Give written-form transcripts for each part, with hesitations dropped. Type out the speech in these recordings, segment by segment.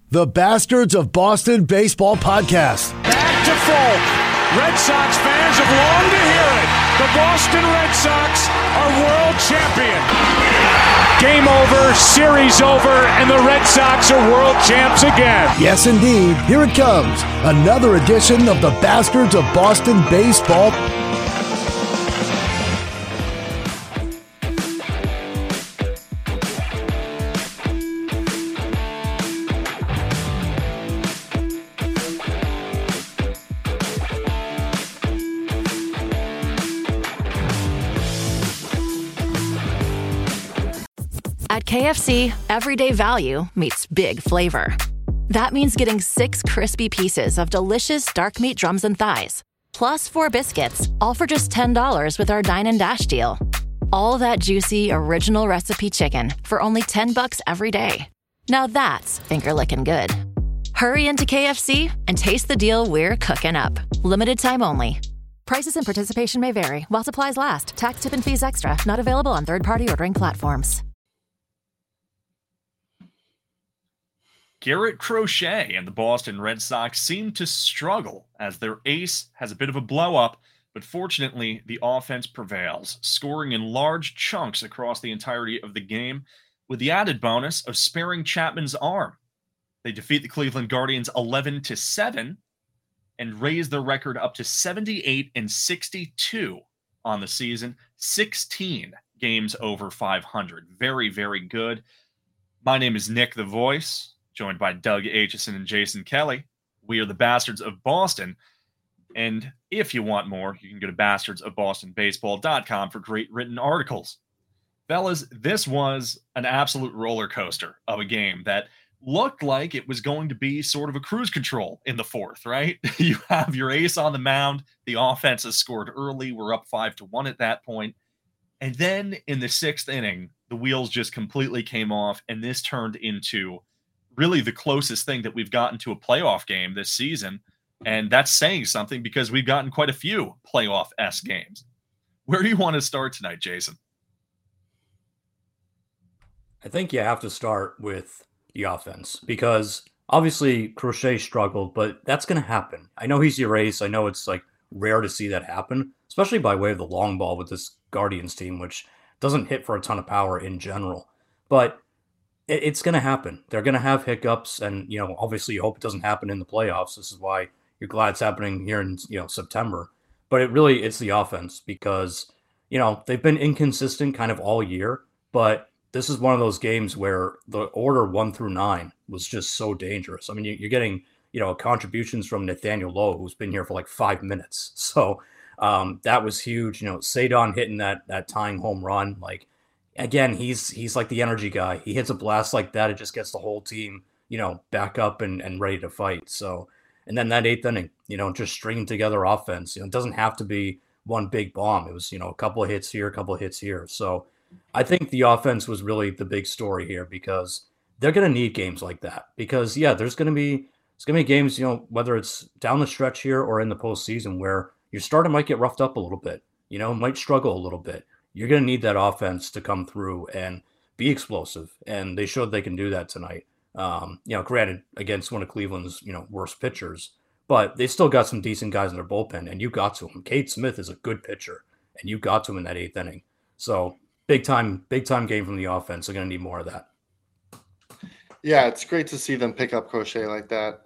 the Bastards of Boston Baseball Podcast. Back to Folk. Red Sox fans have longed to hear it. The Boston Red Sox are world champion. Game over, series over, and the Red Sox are world champs again. Yes, indeed. Here it comes. Another edition of the Bastards of Boston Baseball. At KFC, everyday value meets big flavor. That means getting 6 crispy pieces of delicious dark meat drums and thighs, plus 4 biscuits, all for just $10 with our Dine and Dash deal. All that juicy, original recipe chicken for only $10 every day. Now that's finger-licking good. Hurry into KFC and taste the deal we're cooking up. Limited time only. Prices and participation may vary while supplies last. Tax, tip, and fees extra. Not available on third-party ordering platforms. Garrett Crochet and the Boston Red Sox seem to struggle as their ace has a bit of a blow-up, but fortunately, the offense prevails, scoring in large chunks across the entirety of the game, with the added bonus of sparing Chapman's arm. They defeat the Cleveland Guardians 11-7 and raise their record up to 78-62 on the season, 16 games over 500. Very, very good. My name is Nick the Voice, joined by Doug Aitchison and Jason Kelly. We are the Bastards of Boston. And if you want more, you can go to bastardsofbostonbaseball.com for great written articles. Fellas, this was an absolute roller coaster of a game that looked like it was going to be sort of a cruise control in the fourth, right? You have your ace on the mound. The offense has scored early. We're up 5-1 at that point. And then in the 6th inning, the wheels just completely came off, and this turned into really the closest thing that we've gotten to a playoff game this season. And that's saying something because we've gotten quite a few playoff-esque games. Where do you want to start tonight, Jason? I think you have to start with the offense because obviously Crochet struggled, but that's going to happen. I know he's your ace. I know it's like rare to see that happen, especially by way of the long ball with this Guardians team, which doesn't hit for a ton of power in general. But it's going to happen. They're going to have hiccups, and obviously you hope it doesn't happen in the playoffs. This is why you're glad it's happening here in September. But it's the offense because they've been inconsistent kind of all year. But this is one of those games where the order 1 through 9 was just so dangerous. I mean, you're getting contributions from Nathaniel Lowe, who's been here for like 5 minutes. So that was huge. Cedon hitting that tying home run, like. Again, he's like the energy guy. He hits a blast like that, it just gets the whole team, back up and ready to fight. So, and then that 8th inning, just stringing together offense. It doesn't have to be one big bomb. It was, a couple of hits here, a couple of hits here. So, I think the offense was really the big story here because they're going to need games like that. Because there's going to be games, whether it's down the stretch here or in the postseason where your starter might get roughed up a little bit, might struggle a little bit. You're going to need that offense to come through and be explosive. And they showed they can do that tonight. Granted, against one of Cleveland's, worst pitchers, but they still got some decent guys in their bullpen, and you got to him. Cade Smith is a good pitcher, and you got to him in that 8th inning. So big time game from the offense. They're going to need more of that. Yeah, it's great to see them pick up Crochet like that.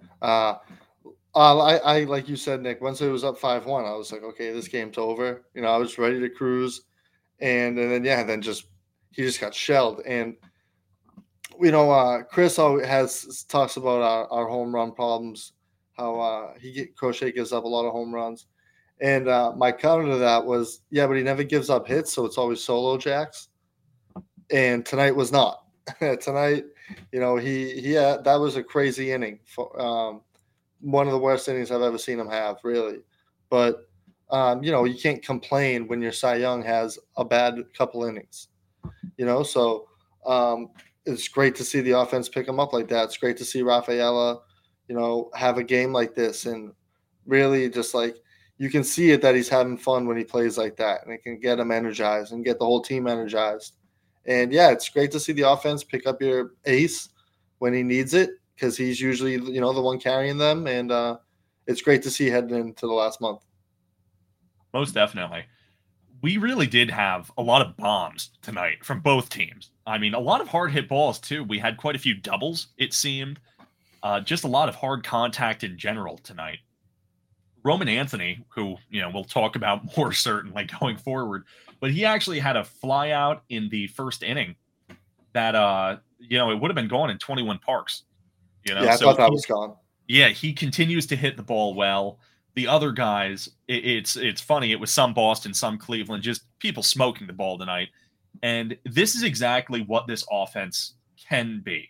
I like you said, Nick, once it was up 5-1, I was like, okay, this game's over. I was ready to cruise. And then he just got shelled. And Chris talks about our home run problems, how Crochet gives up a lot of home runs. And my counter to that was, but he never gives up hits, so it's always solo jacks. And tonight was not. Tonight, that was a crazy inning. One of the worst innings I've ever seen him have, really. But you can't complain when your Cy Young has a bad couple innings, so it's great to see the offense pick him up like that. It's great to see Rafaela, have a game like this and really just like you can see it that he's having fun when he plays like that, and it can get him energized and get the whole team energized. And it's great to see the offense pick up your ace when he needs it, because he's usually, the one carrying them. And it's great to see heading into the last month. Most definitely. We really did have a lot of bombs tonight from both teams. I mean, a lot of hard hit balls too. We had quite a few doubles, it seemed. Just a lot of hard contact in general tonight. Roman Anthony, who, we'll talk about more certainly going forward, but he actually had a fly out in the first inning that, it would have been gone in 21 parks. I thought that was gone. Yeah, he continues to hit the ball well. The other guys, it's funny. It was some Boston, some Cleveland, just people smoking the ball tonight. And this is exactly what this offense can be.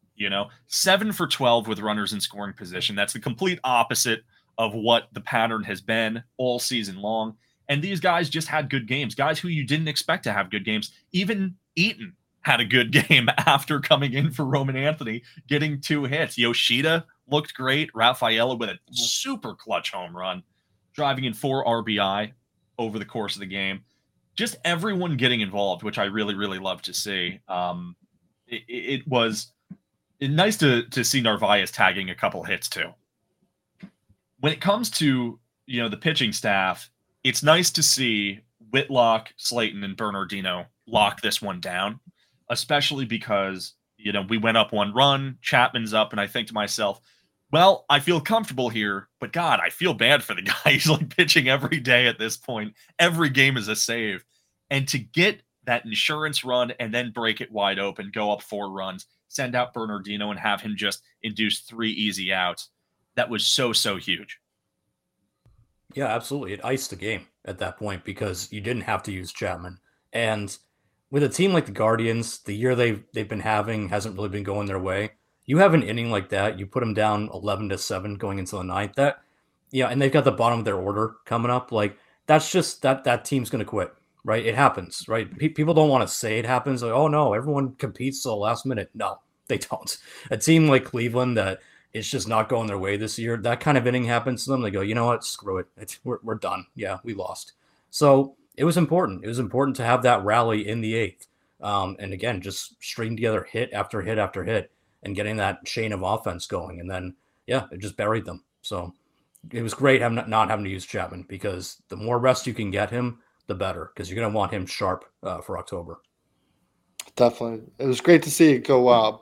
7 for 12 with runners in scoring position. That's the complete opposite of what the pattern has been all season long. And these guys just had good games. Guys who you didn't expect to have good games. Even Eaton had a good game after coming in for Roman Anthony, getting 2 hits. Yoshida looked great. Rafaela with a super clutch home run, driving in 4 RBI over the course of the game. Just everyone getting involved, which I really, really love to see. It was nice to see Narvaez tagging a couple hits too. When it comes to, the pitching staff, it's nice to see Whitlock, Slayton, and Bernardino lock this one down, especially because, we went up 1 run, Chapman's up, and I think to myself, well, I feel comfortable here, but God, I feel bad for the guy. He's like pitching every day at this point. Every game is a save. And to get that insurance run and then break it wide open, go up 4 runs, send out Bernardino and have him just induce 3 easy outs, that was so, so huge. Yeah, absolutely. It iced the game at that point because you didn't have to use Chapman. And with a team like the Guardians, the year they've been having hasn't really been going their way. You have an inning like that, you put them down 11-7 going into the 9th. And they've got the bottom of their order coming up. Like, that's just that team's going to quit, right? It happens, right? People don't want to say it happens. Like, oh no, everyone competes till the last minute. No, they don't. A team like Cleveland that it's just not going their way this year, that kind of inning happens to them. They go, you know what? Screw it. We're done. Yeah, we lost. So it was important. It was important to have that rally in the 8th. And again, just stringing together hit after hit after hit and getting that chain of offense going. And then, it just buried them. So it was great not having to use Chapman because the more rest you can get him, the better, because you're going to want him sharp for October. Definitely. It was great to see it go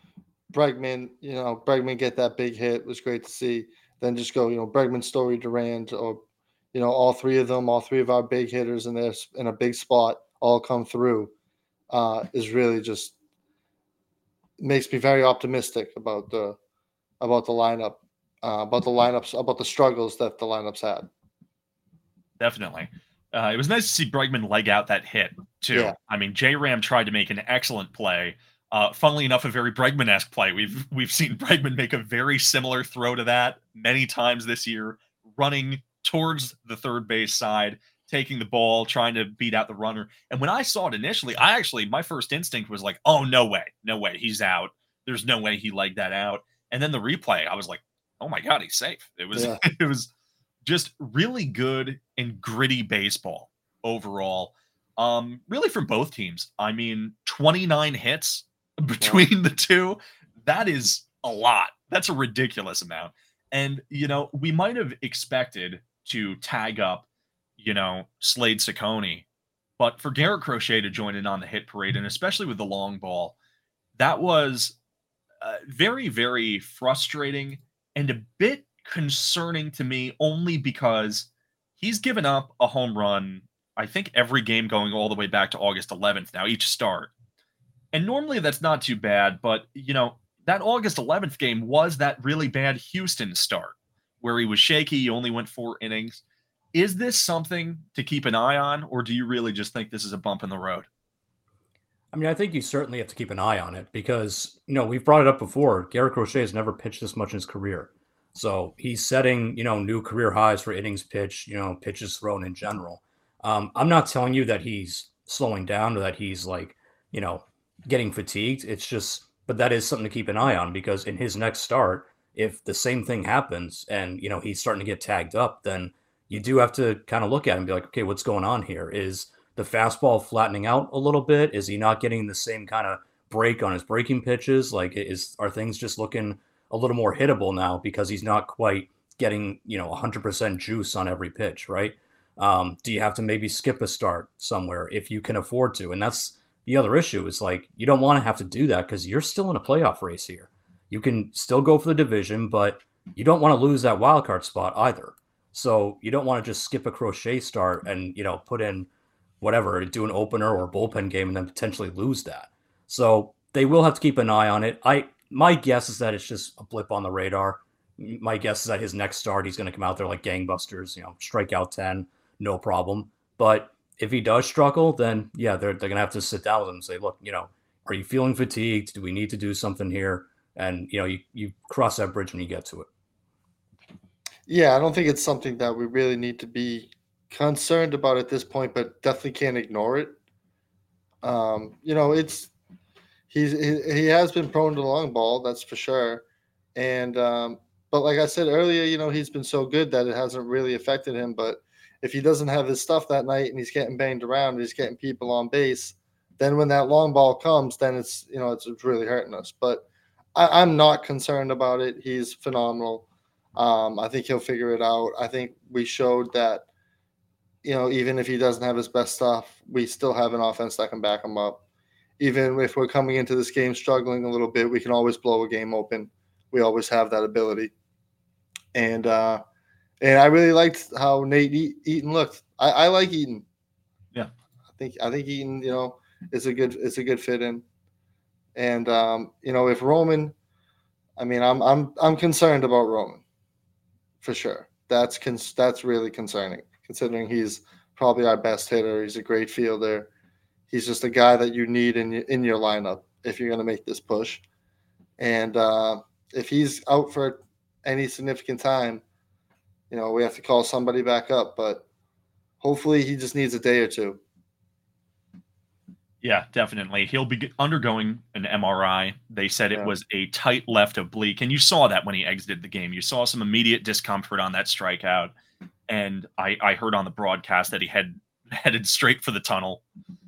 Bregman get that big hit. It was great to see. Then just go, Bregman, Story, Durant, or, all 3 of them, all 3 of our big hitters in a big spot all come through is really just makes me very optimistic about the lineup, about the struggles that the lineups had. Definitely. It was nice to see Bregman leg out that hit too. Yeah. I mean, J-Ram tried to make an excellent play. Funnily enough, a very Bregman-esque play. We've seen Bregman make a very similar throw to that many times this year, running towards the third base side, taking the ball, trying to beat out the runner. And when I saw it initially, my first instinct was like, oh, no way, he's out. There's no way he legged that out. And then the replay, I was like, oh my God, he's safe. It was just really good and gritty baseball overall. Really from both teams. I mean, 29 hits between the two, that is a lot. That's a ridiculous amount. And, we might have expected to tag up, Slade Ciccone, but for Garrett Crochet to join in on the hit parade, and especially with the long ball, that was very, very frustrating and a bit concerning to me, only because he's given up a home run, I think, every game going all the way back to August 11th now, each start. And normally that's not too bad, but, that August 11th game was that really bad Houston start where he was shaky. He only went 4 innings. Is this something to keep an eye on, or do you really just think this is a bump in the road? I mean, I think you certainly have to keep an eye on it because, we've brought it up before. Garrett Crochet has never pitched this much in his career. So he's setting, new career highs for innings pitched, pitches thrown in general. I'm not telling you that he's slowing down or that he's getting fatigued. It's just, but that is something to keep an eye on because in his next start, if the same thing happens and, he's starting to get tagged up, then you do have to kind of look at him and be like, okay, what's going on here? Is the fastball flattening out a little bit? Is he not getting the same kind of break on his breaking pitches? Are things just looking a little more hittable now because he's not quite getting, 100% juice on every pitch, right? Do you have to maybe skip a start somewhere if you can afford to? And that's the other issue is like, you don't want to have to do that because you're still in a playoff race here. You can still go for the division, but you don't want to lose that wild card spot either. So you don't want to just skip a Crochet start and, put in whatever, do an opener or a bullpen game and then potentially lose that. So they will have to keep an eye on it. My guess is that it's just a blip on the radar. My guess is that his next start, he's going to come out there like gangbusters, strike out 10, no problem. But if he does struggle, then yeah, they're going to have to sit down with him and say, look, are you feeling fatigued? Do we need to do something here? And, you cross that bridge when you get to it. Yeah, I don't think it's something that we really need to be concerned about at this point, but definitely can't ignore it. He has been prone to the long ball, that's for sure. And but like I said earlier, he's been so good that it hasn't really affected him. But if he doesn't have his stuff that night and he's getting banged around, and he's getting people on base, then when that long ball comes, then it's really hurting us. But I'm not concerned about it. He's phenomenal. I think he'll figure it out. I think we showed that, even if he doesn't have his best stuff, we still have an offense that can back him up. Even if we're coming into this game struggling a little bit, we can always blow a game open. We always have that ability. And I really liked how Nate Eaton looked. I like Eaton. Yeah, I think Eaton, is a good fit in. And if Roman, I'm concerned about Roman. For sure. That's really concerning, considering he's probably our best hitter. He's a great fielder. He's just a guy that you need in your lineup if you're going to make this push. And if he's out for any significant time, we have to call somebody back up. But hopefully he just needs a day or two. Yeah, definitely. He'll be undergoing an MRI. They said it was a tight left oblique, and you saw that when he exited the game. You saw some immediate discomfort on that strikeout, and I heard on the broadcast that he headed straight for the tunnel.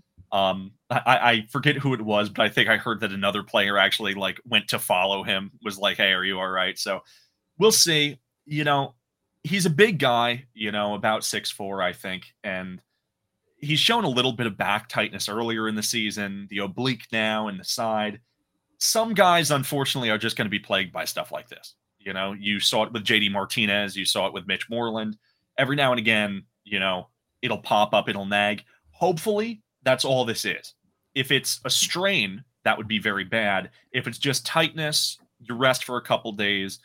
I forget who it was, but I think I heard that another player actually went to follow him, was like, "Hey, are you all right?" So we'll see. He's a big guy, about 6'4", I think, and he's shown a little bit of back tightness earlier in the season, the oblique now and the side. Some guys, unfortunately, are just going to be plagued by stuff like this. You saw it with JD Martinez. You saw it with Mitch Moreland. Every now and again, it'll pop up, it'll nag. Hopefully, that's all this is. If it's a strain, that would be very bad. If it's just tightness, you rest for a couple days,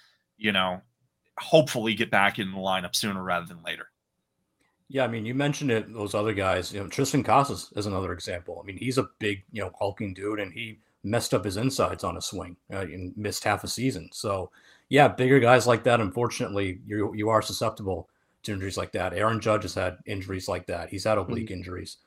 hopefully get back in the lineup sooner rather than later. Yeah, you mentioned it, those other guys. Tristan Casas is another example. He's a big, hulking dude, and he messed up his insides on a swing and missed half a season. So, yeah, bigger guys like that, unfortunately, you are susceptible to injuries like that. Aaron Judge has had injuries like that. He's had oblique injuries.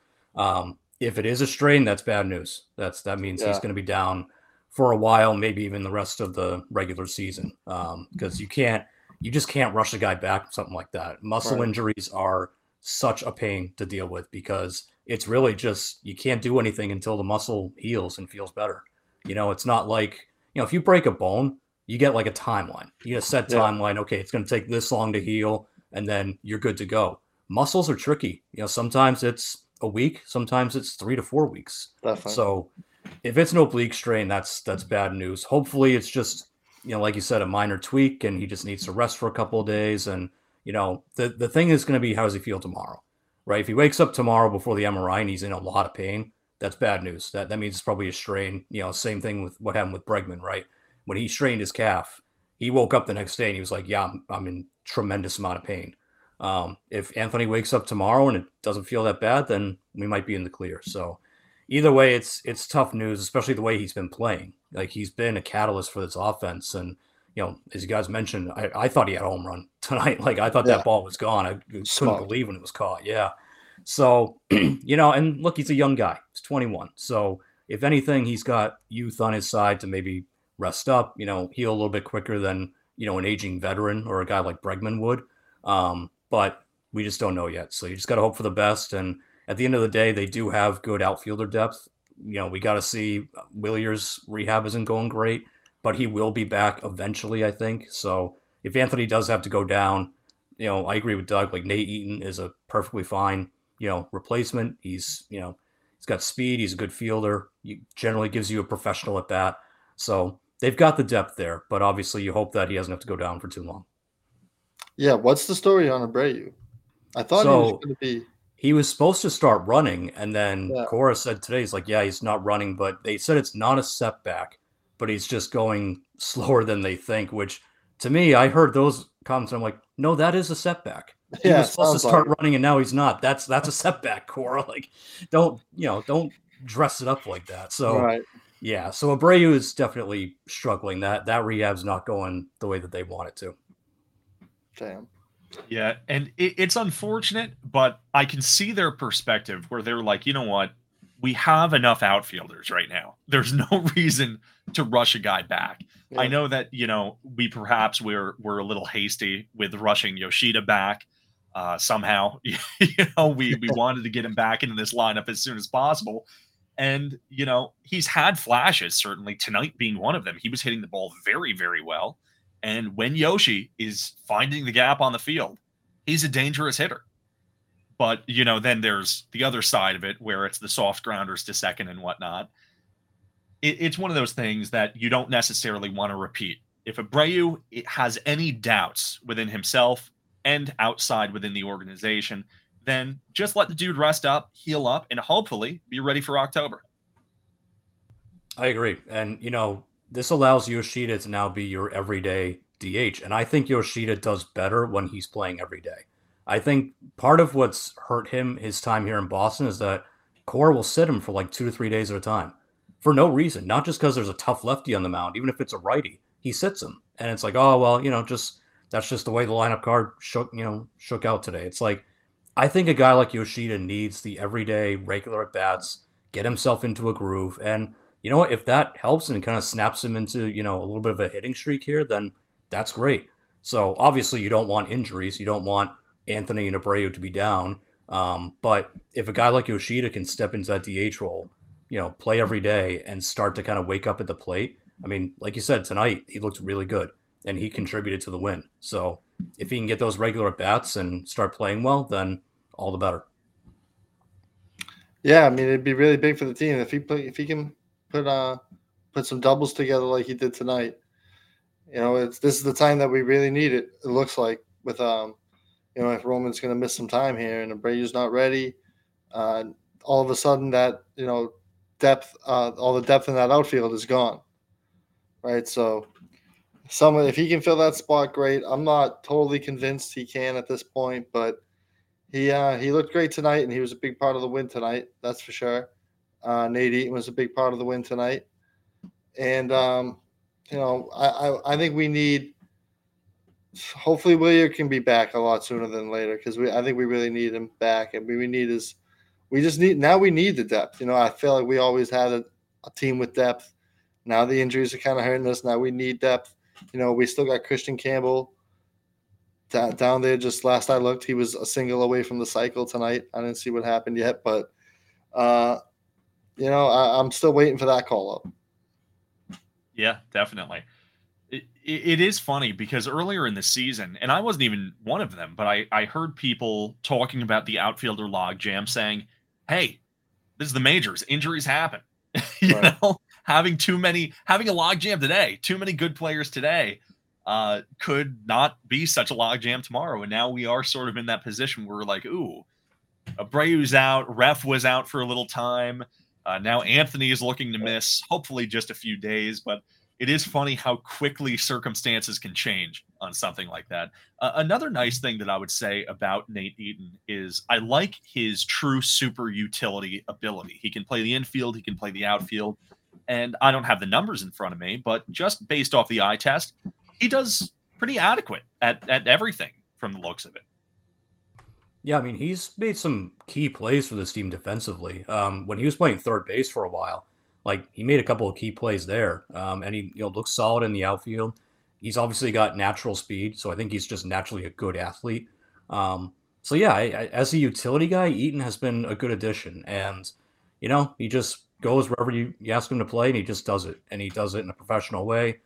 If it is a strain, that's bad news. That means he's going to be down for a while, maybe even the rest of the regular season, because you just can't rush a guy back from something like that. Muscle injuries are such a pain to deal with because it's really just, you can't do anything until the muscle heals and feels better. It's not like, if you break a bone, you get like a timeline. You get a set timeline. Okay, it's going to take this long to heal, and then you're good to go. Muscles are tricky. Sometimes it's a week, sometimes it's 3 to 4 weeks. Definitely. So if it's an oblique strain, that's bad news. Hopefully it's just, like you said, a minor tweak, and he just needs to rest for a couple of days. And the thing is going to be, how does he feel tomorrow, right? If he wakes up tomorrow before the MRI and he's in a lot of pain, that's bad news. That means it's probably a strain. Same thing with what happened with Bregman, right? When he strained his calf, he woke up the next day and he was like, yeah, I'm in tremendous amount of pain. If Anthony wakes up tomorrow and it doesn't feel that bad, then we might be in the clear. So either way, it's tough news, especially the way he's been playing. Like, he's been a catalyst for this offense. And, as you guys mentioned, I thought he had a home run tonight. Like, I thought that ball was gone. I couldn't believe when it was caught. Yeah. So, and look, he's a young guy. He's 21. So if anything, he's got youth on his side to maybe rest up, heal a little bit quicker than, an aging veteran or a guy like Bregman would. But we just don't know yet. So you just got to hope for the best. And at the end of the day, they do have good outfielder depth. We got to see Willier's rehab isn't going great. but he will be back eventually, I think. So if Anthony does have to go down, I agree with Doug. Like Nate Eaton is a perfectly fine, replacement. He's got speed. He's a good fielder. He generally gives you a professional at bat. So they've got the depth there, but obviously you hope that he doesn't have to go down for too long. Yeah, what's the story on Abreu? I thought he was going to be. He was supposed to start running, and then Yeah. Cora said today, he's like, yeah, he's not running, but they said it's not a setback, but he's just going slower than they think, which to me, I heard those comments, and I'm like, no, that is a setback. He Yeah, was supposed to sounds start like running, and now he's not. That's a setback, Cora. Like, don't dress it up like that. So, Right. yeah, so Abreu is definitely struggling. That rehab's not going the way that they want it to. Damn. Yeah, and it's unfortunate, but I can see their perspective where they're like, you know what? We have enough outfielders right now. There's no reason to rush a guy back. Yeah. I know that, we're a little hasty with rushing Yoshida back. Somehow, we wanted to get him back into this lineup as soon as possible. And, he's had flashes, certainly tonight being one of them. He was hitting the ball very, very well. And when Yoshi is finding the gap on the field, he's a dangerous hitter. But, then there's the other side of it where it's the soft grounders to second and whatnot. It's one of those things that you don't necessarily want to repeat. If Abreu has any doubts within himself and outside within the organization, then just let the dude rest up, heal up, and hopefully be ready for October. I agree. And, this allows Yoshida to now be your everyday DH. And I think Yoshida does better when he's playing every day. I think part of what's hurt him his time here in Boston is that Cora will sit him for like 2 to 3 days at a time for no reason, not just because there's a tough lefty on the mound. Even if it's a righty, he sits him. And it's like, oh, well, that's just the way the lineup card shook out today. It's like, I think a guy like Yoshida needs the everyday regular at bats, get himself into a groove. And you know what? If that helps and kind of snaps him into, a little bit of a hitting streak here, then that's great. So obviously you don't want injuries. You don't want Anthony and Abreu to be down. But if a guy like Yoshida can step into that DH role, play every day and start to kind of wake up at the plate. I mean, like you said, tonight he looked really good and he contributed to the win. So if he can get those regular at bats and start playing well, then all the better. Yeah, I mean, it'd be really big for the team if he can put some doubles together like he did tonight. This is the time that we really need it. It looks like with if Roman's going to miss some time here and Abreu's not ready, all of a sudden that depth, all the depth in that outfield is gone, right? So if he can fill that spot, great. I'm not totally convinced he can at this point, but he looked great tonight and he was a big part of the win tonight. That's for sure. Nate Eaton was a big part of the win tonight. And, I think we need – hopefully Willier can be back a lot sooner than later because I think we really need him back. And we need the depth. I feel like we always had a team with depth. Now the injuries are kind of hurting us. Now we need depth. We still got Christian Campbell down there. Just last I looked, he was a single away from the cycle tonight. I didn't see what happened yet, but I'm still waiting for that call up. Yeah, definitely. It is funny because earlier in the season, and I wasn't even one of them, but I heard people talking about the outfielder logjam saying, hey, this is the majors. Injuries happen. Having a logjam today, too many good players today could not be such a logjam tomorrow. And now we are sort of in that position where we're like, ooh, Abreu's out. Ref was out for a little time. Now Anthony is looking to miss, hopefully just a few days, but it is funny how quickly circumstances can change on something like that. Another nice thing that I would say about Nate Eaton is I like his true super utility ability. He can play the infield, he can play the outfield, and I don't have the numbers in front of me, but just based off the eye test, he does pretty adequate at everything from the looks of it. Yeah, I mean, he's made some key plays for this team defensively. When he was playing third base for a while, like he made a couple of key plays there, and he looks solid in the outfield. He's obviously got natural speed, so I think he's just naturally a good athlete. So yeah, as a utility guy, Eaton has been a good addition, and he just goes wherever you ask him to play, and he just does it, and he does it in a professional way.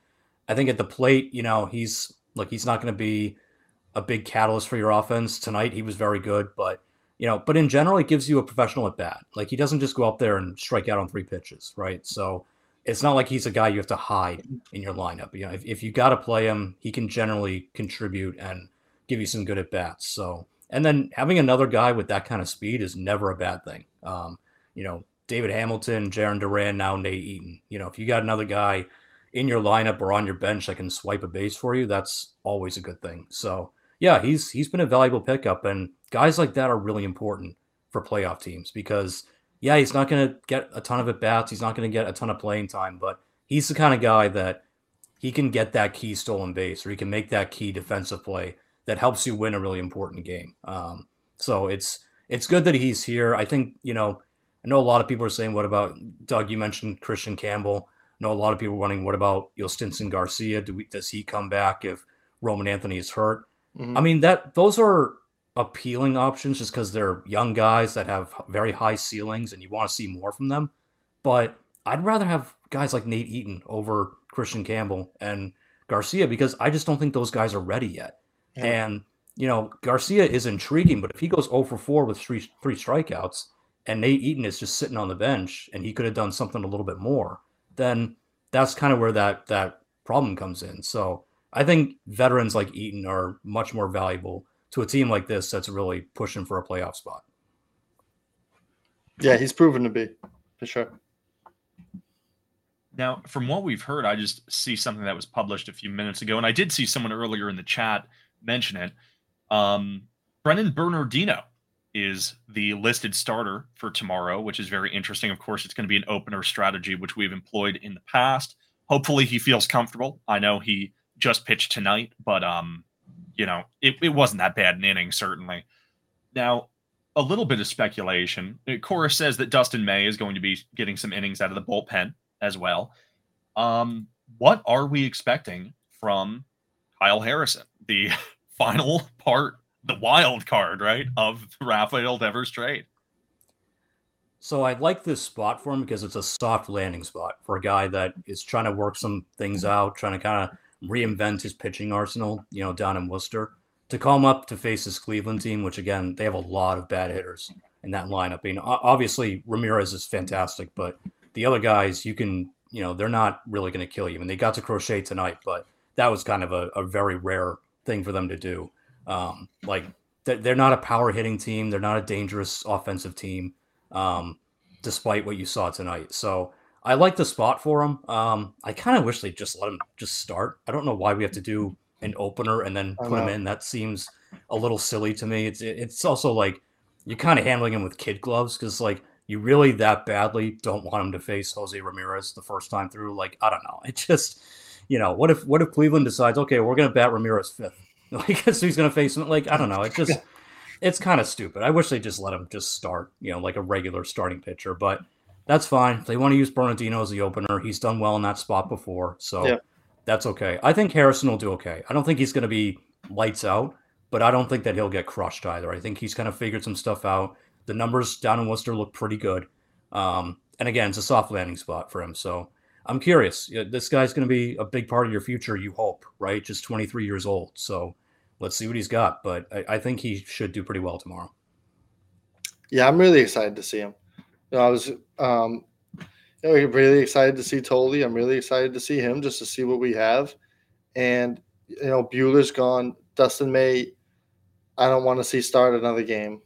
I think at the plate, he's not going to be a big catalyst for your offense. Tonight, he was very good, but but in general, it gives you a professional at bat. Like, he doesn't just go up there and strike out on 3 pitches, right? So it's not like he's a guy you have to hide in your lineup. If you got to play him, he can generally contribute and give you some good at bats. So, and then having another guy with that kind of speed is never a bad thing. David Hamilton, Jarren Duran, now Nate Eaton. If you got another guy in your lineup or on your bench that can swipe a base for you, that's always a good thing. So yeah, he's been a valuable pickup, and guys like that are really important for playoff teams because he's not going to get a ton of at bats, he's not going to get a ton of playing time, but he's the kind of guy that he can get that key stolen base or he can make that key defensive play that helps you win a really important game. So it's good that he's here. I think I know a lot of people are saying, what about Doug? You mentioned Christian Campbell. I know a lot of people are wondering, what about Stinson Garcia? Does he come back if Roman Anthony is hurt? Mm-hmm. I mean, those are appealing options just because they're young guys that have very high ceilings and you want to see more from them. But I'd rather have guys like Nate Eaton over Christian Campbell and Garcia because I just don't think those guys are ready yet. Yeah. And, Garcia is intriguing, but if he goes 0 for 4 with three strikeouts, and Nate Eaton is just sitting on the bench and he could have done something a little bit more, then that's kind of where that problem comes in. So I think veterans like Eaton are much more valuable to a team like this that's really pushing for a playoff spot. Yeah, he's proven to be, for sure. Now, from what we've heard, I just see something that was published a few minutes ago, and I did see someone earlier in the chat mention it. Brennan Bernardino is the listed starter for tomorrow, which is very interesting. Of course, it's going to be an opener strategy, which we've employed in the past. Hopefully he feels comfortable. I know he just pitched tonight, but it wasn't that bad an inning, certainly. Now, a little bit of speculation. Cora says that Dustin May is going to be getting some innings out of the bullpen as well. What are we expecting from Kyle Harrison, the final part, the wild card, right, of Rafael Devers trade? So I like this spot for him because it's a soft landing spot for a guy that is trying to work some things out, trying to kind of reinvent his pitching arsenal, down in Worcester, to come up to face this Cleveland team, which, again, they have a lot of bad hitters in that lineup. Obviously, Ramirez is fantastic, but the other guys, they're not really going to kill you. And they got to Crochet tonight, but that was kind of a very rare thing for them to do. They're not a power hitting team. They're not a dangerous offensive team, despite what you saw tonight. So I like the spot for him. I kind of wish they'd just let him just start. I don't know why we have to do an opener and then put him in. That seems a little silly to me. It's also like you're kind of handling him with kid gloves because you really that badly don't want him to face Jose Ramirez the first time through. I don't know. It just, what if Cleveland decides, okay, we're going to bat Ramirez fifth? So he's going to face him. I don't know. It's kind of stupid. I wish they just let him just start, like a regular starting pitcher. But that's fine. If they want to use Bernardino as the opener, he's done well in that spot before. So That's okay. I think Harrison will do okay. I don't think he's going to be lights out, but I don't think that he'll get crushed either. I think he's kind of figured some stuff out. The numbers down in Worcester look pretty good. And again, it's a soft landing spot for him. So I'm curious. This guy's going to be a big part of your future, you hope, right? Just 23 years old. So let's see what he's got. But I think he should do pretty well tomorrow. Yeah, I'm really excited to see him. I was really excited to see Tolley. I'm really excited to see him just to see what we have. And, Buehler's gone. Dustin May, I don't want to see start another game.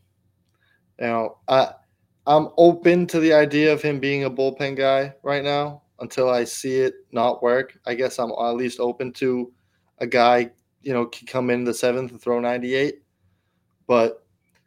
I'm open to the idea of him being a bullpen guy right now until I see it not work. I guess I'm at least open to a guy, can come in the seventh and throw 98. But,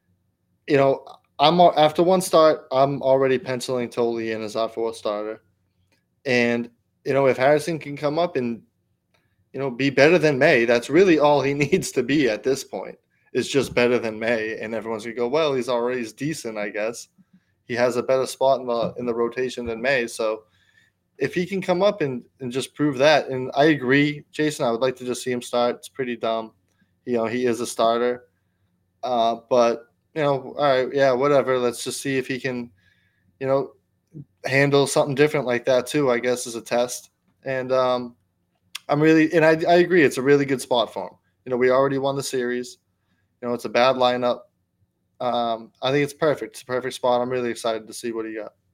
after one start, I'm already penciling Tolley in as our fourth starter. And, if Harrison can come up and, be better than May, that's really all he needs to be at this point, is just better than May. And everyone's going to go, well, he's decent, I guess. He has a better spot in the rotation than May. So if he can come up and just prove that, and I agree, Jason, I would like to just see him start. It's pretty dumb. He is a starter. But, all right, yeah, whatever. Let's just see if he can, handle something different like that too, I guess, as a test. And I agree. It's a really good spot for him. You know, we already won the series. You know, it's a bad lineup. I think it's perfect. It's a perfect spot. I'm really excited to see what he got.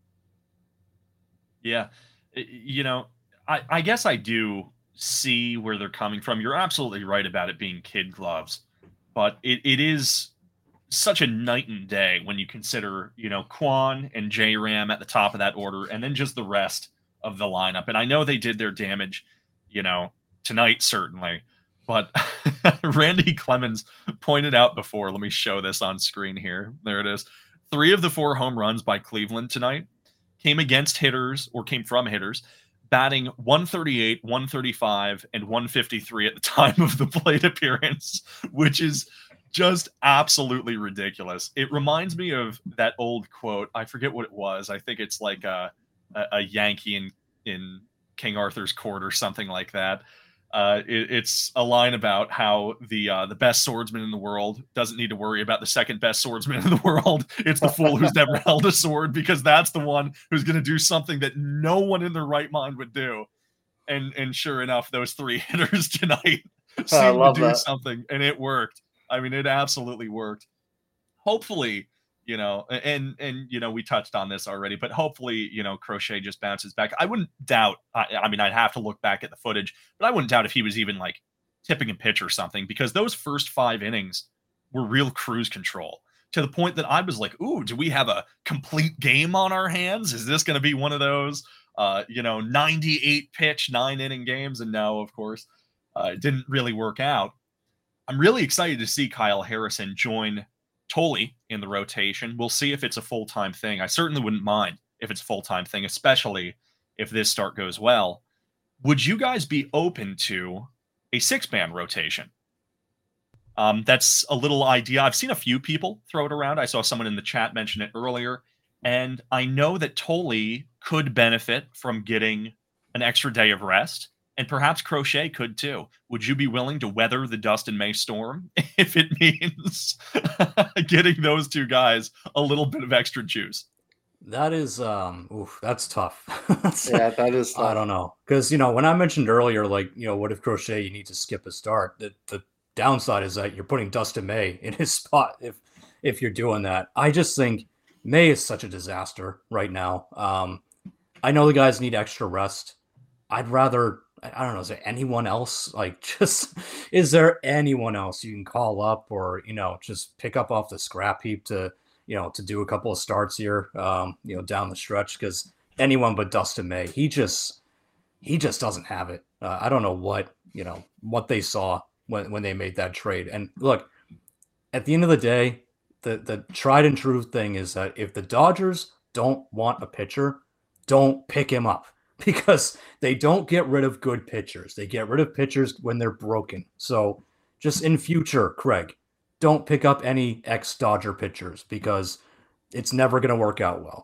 Yeah. You know, I guess I do see where they're coming from. You're absolutely right about it being kid gloves, but it is such a night and day when you consider, you know, Kwon and J-Ram at the top of that order, and then just the rest of the lineup. And I know they did their damage, you know, tonight, certainly. But Randy Clemens pointed out before, let me show this on screen here. There it is. 3 of the 4 home runs by Cleveland tonight came from hitters, batting 138, 135, and 153 at the time of the plate appearance, which is just absolutely ridiculous. It reminds me of that old quote. I forget what it was. I think it's like a Yankee in King Arthur's court or something like that. It's a line about how the best swordsman in the world doesn't need to worry about the second best swordsman in the world. It's the fool who's never held a sword, because that's the one who's going to do something that no one in their right mind would do. And sure enough, those 3 hitters tonight seemed to do something, and it worked. I mean, it absolutely worked. Hopefully, you know, and you know, we touched on this already, but hopefully, you know, Crochet just bounces back. I wouldn't doubt, I mean, I'd have to look back at the footage, but I wouldn't doubt if he was even like tipping a pitch or something, because those first 5 innings were real cruise control, to the point that I was like, ooh, do we have a complete game on our hands? Is this going to be one of those, you know, 98 pitch, 9 inning games? And no, of course, it didn't really work out. I'm really excited to see Kyle Harrison join Tolle in the rotation. We'll see if it's a full-time thing. I certainly wouldn't mind if it's a full-time thing, especially if this start goes well. Would you guys be open to a 6-man rotation? That's a little idea. I've seen a few people throw it around. I saw someone in the chat mention it earlier, and I know that Tolle could benefit from getting an extra day of rest, and perhaps Crochet could too. Would you be willing to weather the Dustin May storm if it means getting those 2 guys a little bit of extra juice? That is, that's tough. Yeah, that is tough. I don't know. Because, you know, when I mentioned earlier, like, you know, what if Crochet, you need to skip a start? The downside is that you're putting Dustin May in his spot if you're doing that. I just think May is such a disaster right now. I know the guys need extra rest. I'd rather, I don't know, is there anyone else? Like, just, is there anyone else you can call up, or, you know, just pick up off the scrap heap to, you know, to do a couple of starts here, you know, down the stretch? Because anyone but Dustin May, he just doesn't have it. I don't know what, you know, what they saw when they made that trade. And look, at the end of the day, the tried and true thing is that if the Dodgers don't want a pitcher, don't pick him up. Because they don't get rid of good pitchers. They get rid of pitchers when they're broken. So just in future, Craig, don't pick up any ex-Dodger pitchers, because it's never going to work out well.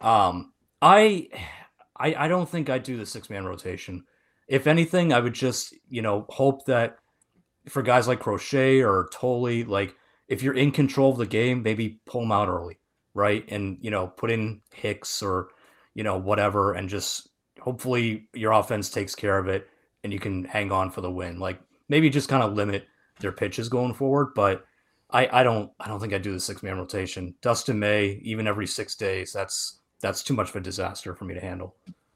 I don't think I'd do the 6-man rotation. If anything, I would just, you know, hope that for guys like Crochet or Tolle, like, if you're in control of the game, maybe pull them out early, right? And, you know, put in Hicks or, you know, whatever, and just hopefully your offense takes care of it and you can hang on for the win. Like, maybe just kind of limit their pitches going forward. But I don't think I'd do the 6-man rotation. Dustin May, even every 6 days, that's too much of a disaster for me to handle.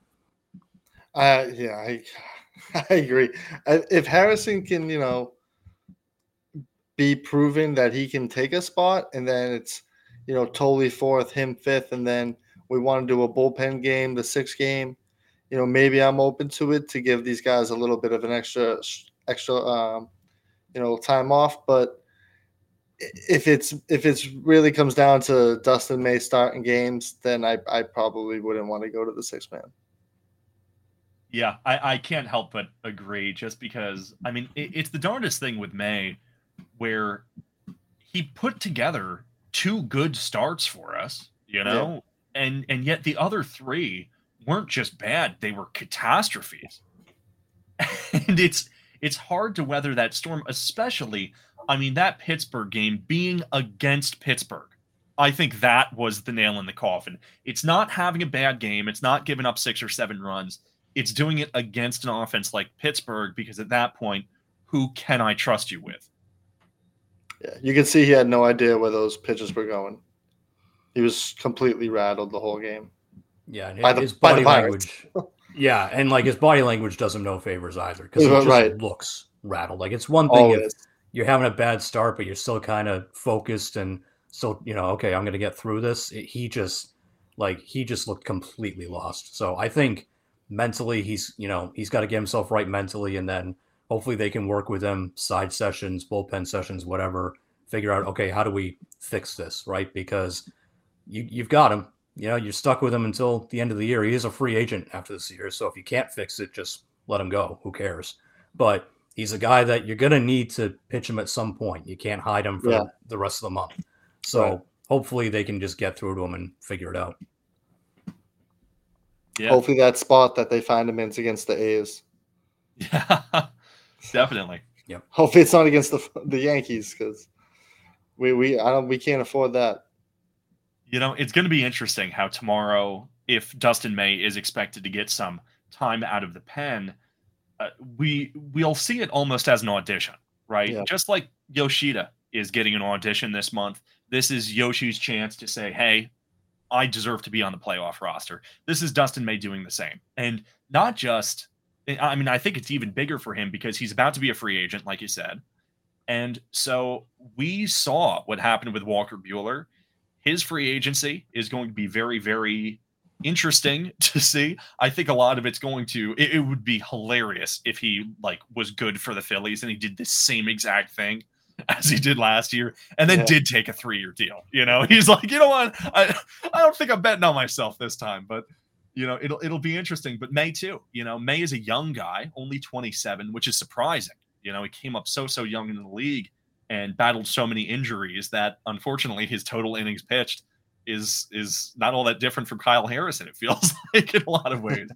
Yeah, I agree. If Harrison can, you know, be proven that he can take a spot, and then it's, you know, Tolle 4th, him 5th, and then we want to do a bullpen game, the 6th game, you know, maybe I'm open to it, to give these guys a little bit of an extra, you know, time off. But if it's really comes down to Dustin May starting games, then I probably wouldn't want to go to the 6-man. Yeah, I can't help but agree, just because, I mean, it's the darndest thing with May, where he put together 2 good starts for us, you know, and yet the other 3 weren't just bad, they were catastrophes. And it's hard to weather that storm, especially, I mean, that Pittsburgh game being against Pittsburgh. I think that was the nail in the coffin. It's not having a bad game. It's not giving up 6 or 7 runs. it's doing it against an offense like Pittsburgh, because at that point, who can I trust you with? Yeah, you can see he had no idea where those pitches were going. He was completely rattled the whole game. Yeah, and his body language. Yeah, and like his body language does him no favors either, because he just looks rattled. Like, it's one thing if you're having a bad start, but you're still kind of focused and still, okay, I'm going to get through this. He just looked completely lost. So I think mentally he's got to get himself right mentally, and then hopefully they can work with him, side sessions, bullpen sessions, whatever, figure out, okay, how do we fix this, right? Because you've got him. You're stuck with him until the end of the year. He is a free agent after this year. So if you can't fix it, just let him go. Who cares? But he's a guy that you're going to need to pitch him at some point. You can't hide him for the rest of the month. So hopefully they can just get through to him and figure it out. Yeah. Hopefully that spot that they find him in is against the A's. Yeah, definitely. Yep. Hopefully it's not against the Yankees, because we can't afford that. It's going to be interesting how tomorrow, if Dustin May is expected to get some time out of the pen, we'll see it almost as an audition, right? Yeah. Just like Yoshida is getting an audition this month, this is Yoshi's chance to say, hey, I deserve to be on the playoff roster. This is Dustin May doing the same. And not just, I think it's even bigger for him because he's about to be a free agent, like you said. And so we saw what happened with Walker Buehler. His free agency is going to be very, very interesting to see. I think a lot of it's going to, it would be hilarious if he was good for the Phillies and he did the same exact thing as he did last year and then did take a 3-year deal. He's like, you know what? I don't think I'm betting on myself this time, but it'll be interesting. But May too, May is a young guy, only 27, which is surprising. He came up so young in the league and battled so many injuries that unfortunately his total innings pitched is not all that different from Kyle Harrison, it feels like, in a lot of ways.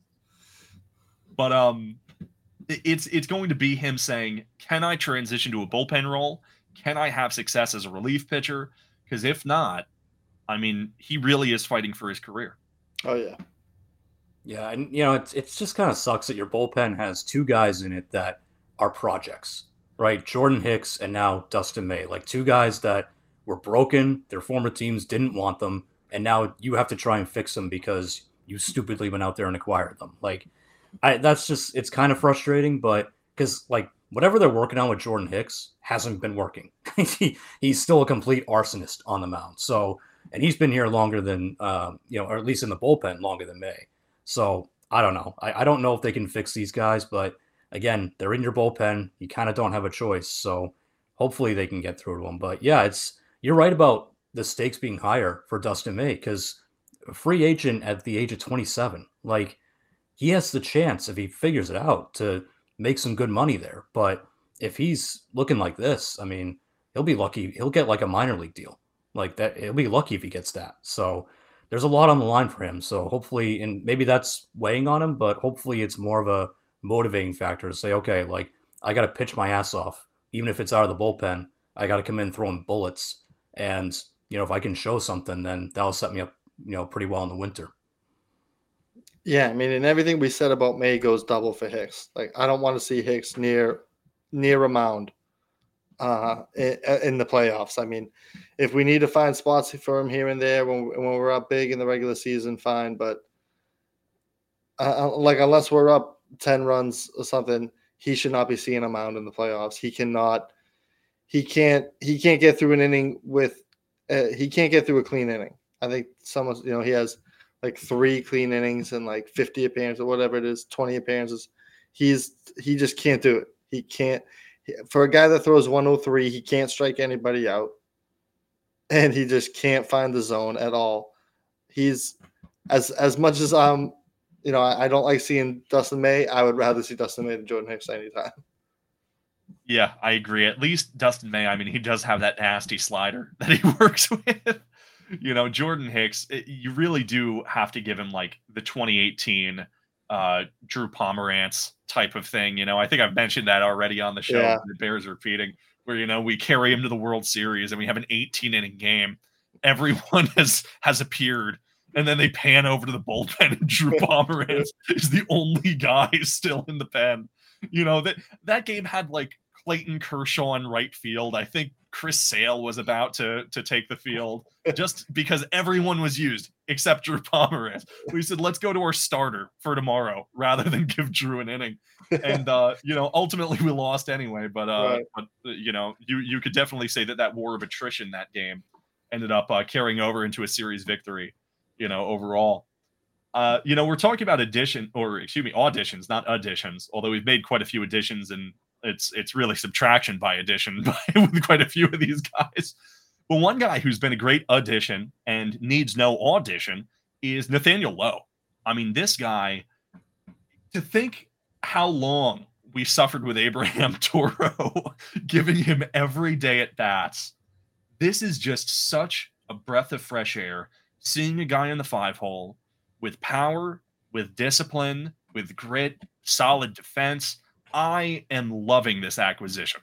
But it's going to be him saying, can I transition to a bullpen role? Can I have success as a relief pitcher? Because if not, he really is fighting for his career. Oh yeah. Yeah, and it's just kind of sucks that your bullpen has two guys in it that are projects. Right, Jordan Hicks and now Dustin May, like two guys that were broken. Their former teams didn't want them, and now you have to try and fix them because you stupidly went out there and acquired them. It's kind of frustrating, but because whatever they're working on with Jordan Hicks hasn't been working. He's still a complete arsonist on the mound. So, and he's been here longer than or at least in the bullpen longer than May. So I don't know. I don't know if they can fix these guys, but again, they're in your bullpen. You kind of don't have a choice. So hopefully they can get through to them. But yeah, you're right about the stakes being higher for Dustin May, because a free agent at the age of 27, he has the chance, if he figures it out, to make some good money there. But if he's looking like this, he'll be lucky. He'll get a minor league deal like that. He'll be lucky if he gets that. So there's a lot on the line for him. So hopefully, and maybe that's weighing on him, but hopefully it's more of a motivating factor to say, okay, I got to pitch my ass off, even if it's out of the bullpen. I got to come in throwing bullets, and if I can show something, then that'll set me up, pretty well in the winter. Yeah, and everything we said about May goes double for Hicks. I don't want to see Hicks near a mound in the playoffs. If we need to find spots for him here and there when we're up big in the regular season, fine. But unless we're up 10 runs or something, he should not be seeing a mound in the playoffs. He can't get through an inning he can't get through a clean inning. I think he has 3 clean innings and 50 appearances or whatever it is, 20 appearances. He just can't do it. He can't, for a guy that throws 103, he can't strike anybody out, and he just can't find the zone at all. He's as much as I don't like seeing Dustin May. I would rather see Dustin May than Jordan Hicks anytime. Yeah, I agree. At least Dustin May, he does have that nasty slider that he works with. Jordan Hicks, you really do have to give him the 2018 Drew Pomerantz type of thing. I think I've mentioned that already on the show. Yeah. The Bears repeating, where, we carry him to the World Series and we have an 18-inning game. Everyone has appeared And then they pan over to the bullpen, and Drew Pomeranz is the only guy still in the pen. That game had like Clayton Kershaw in right field. I think Chris Sale was about to take the field just because everyone was used except Drew Pomeranz. We said, let's go to our starter for tomorrow rather than give Drew an inning. And, ultimately we lost anyway. But, Right. you could definitely say that war of attrition that game ended up carrying over into a series victory, overall. We're talking about auditions, not additions, although we've made quite a few additions, and it's really subtraction by addition with quite a few of these guys. But one guy who's been a great addition and needs no audition is Nathaniel Lowe. I mean, this guy, to think how long we suffered with Abraham Toro, giving him every day at bats. This is just such a breath of fresh air, seeing a guy in the 5-hole with power, with discipline, with grit, solid defense. I am loving this acquisition.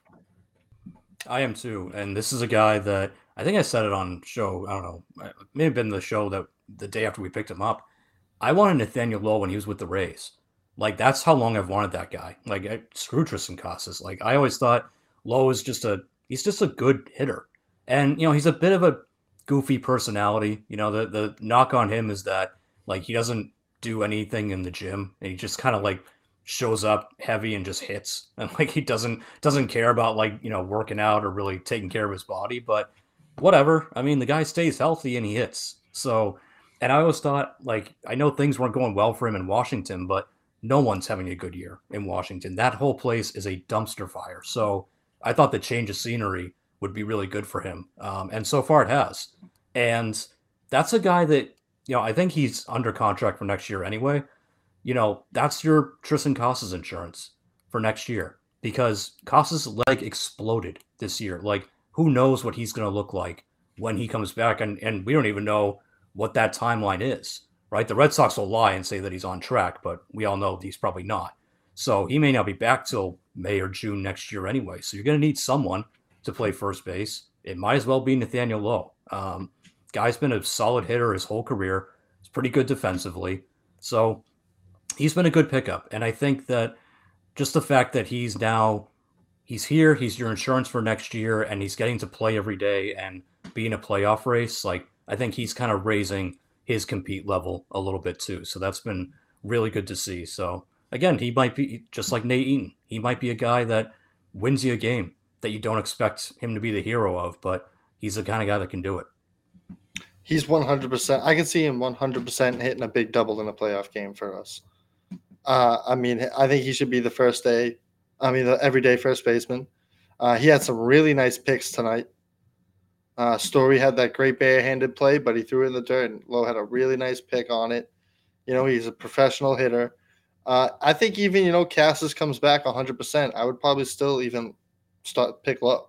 I am too. And this is a guy that I think I said it on show. I don't know. It may have been the show that the day after we picked him up. I wanted Nathaniel Lowe when he was with the Rays. Like, that's how long I've wanted that guy. Like, screw Tristan Casas. Like, I always thought Lowe is he's just a good hitter. And, he's a bit of a goofy personality. The knock on him is that, like, he doesn't do anything in the gym. And he just kind of, like, shows up heavy and just hits. And, like, he doesn't care about, like, working out or really taking care of his body. But whatever. I mean, the guy stays healthy and he hits. So, and I always thought, like, I know things weren't going well for him in Washington, but no one's having a good year in Washington. That whole place is a dumpster fire. So I thought the change of scenery would be really good for him. And so far it has. And that's a guy that, I think he's under contract for next year anyway. That's your Tristan Casas insurance for next year, because Casas' leg exploded this year. Like, who knows what he's going to look like when he comes back. And we don't even know what that timeline is. Right? The Red Sox will lie and say that he's on track, but we all know he's probably not. So he may not be back till May or June next year anyway. So you're going to need someone to play first base. It might as well be Nathaniel Lowe. Guy's been a solid hitter his whole career. He's pretty good defensively. So he's been a good pickup. And I think that just the fact that he's here, he's your insurance for next year, and he's getting to play every day and be in a playoff race. Like, I think he's kind of raising his compete level a little bit too. So that's been really good to see. So again, he might be just like Nate Eaton. He might be a guy that wins you a game that you don't expect him to be the hero of, but he's the kind of guy that can do it. He's 100%. I can see him 100% hitting a big double in a playoff game for us. I think he should be the everyday first baseman. He had some really nice picks tonight. Story had that great barehanded play, but he threw it in the dirt, and Lowe had a really nice pick on it. He's a professional hitter. I think even, Casas comes back 100%. I would probably still even pick Lowe.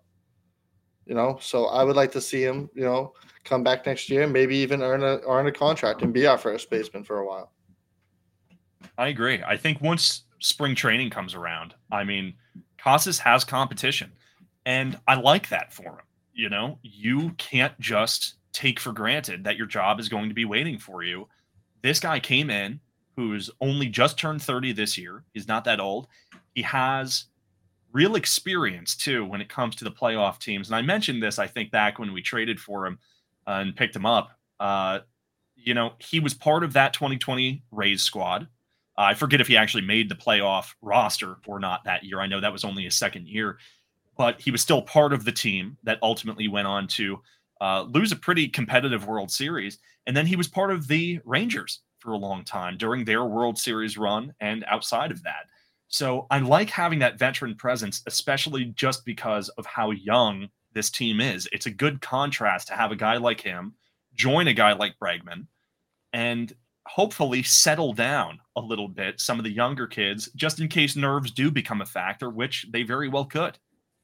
So I would like to see him, come back next year and maybe even earn a contract and be our first baseman for a while. I agree. I think once spring training comes around, Casas has competition, and I like that for him. You can't just take for granted that your job is going to be waiting for you. This guy came in who's only just turned 30 this year. He's not that old. He has real experience too when it comes to the playoff teams. And I mentioned this, I think, back when we traded for him and picked him up. He was part of that 2020 Rays squad. I forget if he actually made the playoff roster or not that year. I know that was only his second year. But he was still part of the team that ultimately went on to lose a pretty competitive World Series. And then he was part of the Rangers for a long time during their World Series run and outside of that. So I like having that veteran presence, especially just because of how young this team is. It's a good contrast to have a guy like him join a guy like Bregman and hopefully settle down a little bit some of the younger kids, just in case nerves do become a factor, which they very well could.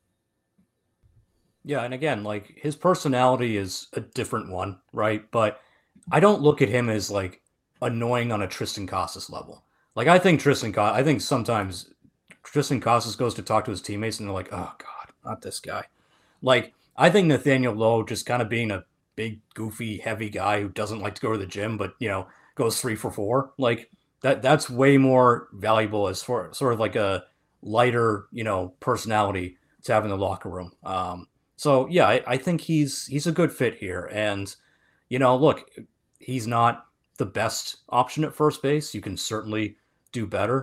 Yeah, and again, like, his personality is a different one, right? But I don't look at him as, like, annoying on a Tristan Casas level. Like, I think sometimes Tristan Casas goes to talk to his teammates and they're like, oh, God, not this guy. Like, I think Nathaniel Lowe just kind of being a big, goofy, heavy guy who doesn't like to go to the gym, but, goes 3 for 4. Like that's way more valuable as for sort of like a lighter, personality to have in the locker room. So yeah, I think he's a good fit here. And, look, he's not the best option at first base. You can certainly do better.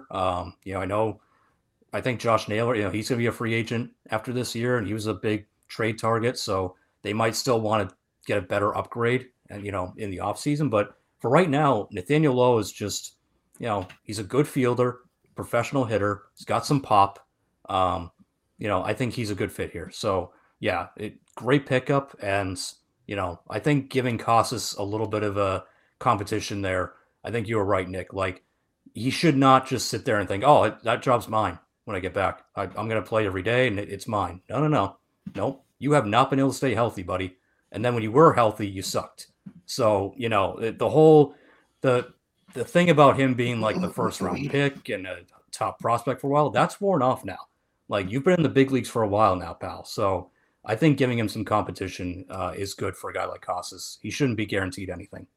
I think Josh Naylor, he's going to be a free agent after this year, and he was a big trade target. So they might still want to get a better upgrade, and in the offseason. But for right now, Nathaniel Lowe is just, he's a good fielder, professional hitter. He's got some pop. I think he's a good fit here. So yeah, great pickup. And, I think giving Casas a little bit of a competition there. I think you were right, Nick. Like, he should not just sit there and think, oh, that job's mine when I get back. I'm going to play every day and it's mine. No. Nope. You have not been able to stay healthy, buddy. And then when you were healthy, you sucked. So, the thing about him being like the first round pick and a top prospect for a while, that's worn off now. Like, you've been in the big leagues for a while now, pal. So I think giving him some competition is good for a guy like Casas. He shouldn't be guaranteed anything.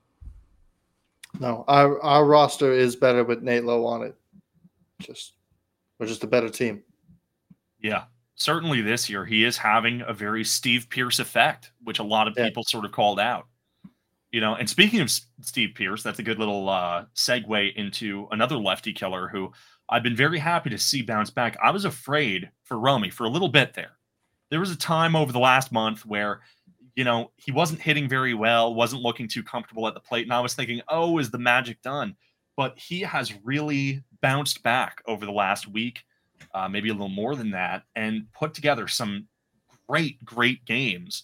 No, our roster is better with Nate Lowe on it. We're just a better team. Yeah, certainly this year he is having a very Steve Pearce effect, which a lot of people sort of called out. And speaking of Steve Pearce, that's a good little segue into another lefty killer who I've been very happy to see bounce back. I was afraid for Romy for a little bit there. There was a time over the last month where, he wasn't hitting very well, wasn't looking too comfortable at the plate. And I was thinking, oh, is the magic done? But he has really bounced back over the last week, maybe a little more than that, and put together some great games.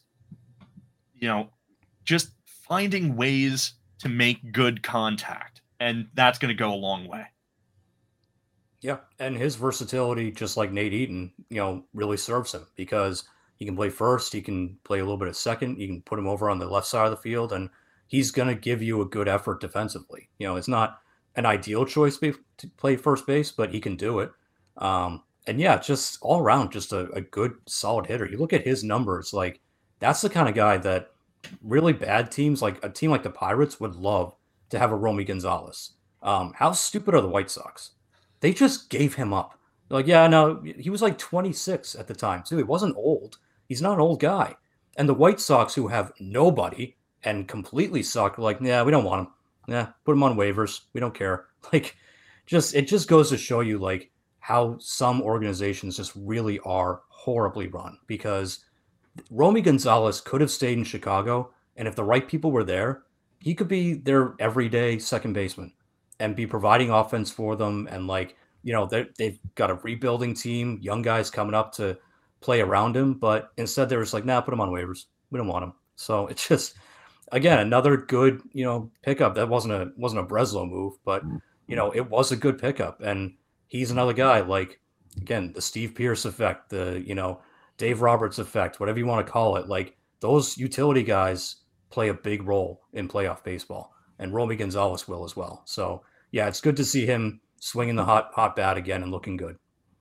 Just finding ways to make good contact. And that's going to go a long way. Yeah, and his versatility, just like Nate Eaton, really serves him because he can play first, he can play a little bit of second, you can put him over on the left side of the field, and he's going to give you a good effort defensively. It's not an ideal choice to play first base, but he can do it. And yeah, just all around, just a good, solid hitter. You look at his numbers, like that's the kind of guy that really bad teams, like a team like the Pirates, would love to have a Romy Gonzalez. How stupid are the White Sox? They just gave him up. They're like, yeah, no, he was like 26 at the time, too. He wasn't old. He's not an old guy. And the White Sox, who have nobody and completely suck, like, yeah, we don't want him. Yeah, put him on waivers. We don't care. Like, it just goes to show you, like, how some organizations just really are horribly run. Because Romy Gonzalez could have stayed in Chicago, and if the right people were there, he could be their everyday second baseman and be providing offense for them. And, like, they've got a rebuilding team, young guys coming up to play around him. But instead, they were just like, nah, put him on waivers. We don't want him. So it's just, again, another good, pickup. That wasn't a Breslow move, but, it was a good pickup. And he's another guy, like, again, the Steve Pearce effect, the, Dave Roberts effect, whatever you want to call it. Like, those utility guys play a big role in playoff baseball. And Romy Gonzalez will as well. So, yeah, it's good to see him swinging the hot bat again and looking good.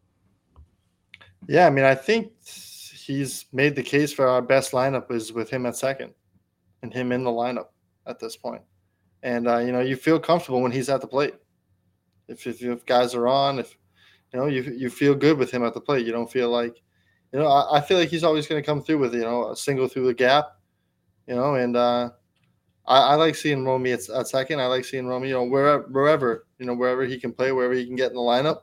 Yeah, I mean, I think he's made the case for our best lineup is with him at second and him in the lineup at this point. And, you feel comfortable when he's at the plate. If guys are on, you feel good with him at the plate. You don't feel like, I feel like he's always going to come through with, a single through the gap, and I like seeing Romy at second. I like seeing Romy, wherever he can play, wherever he can get in the lineup.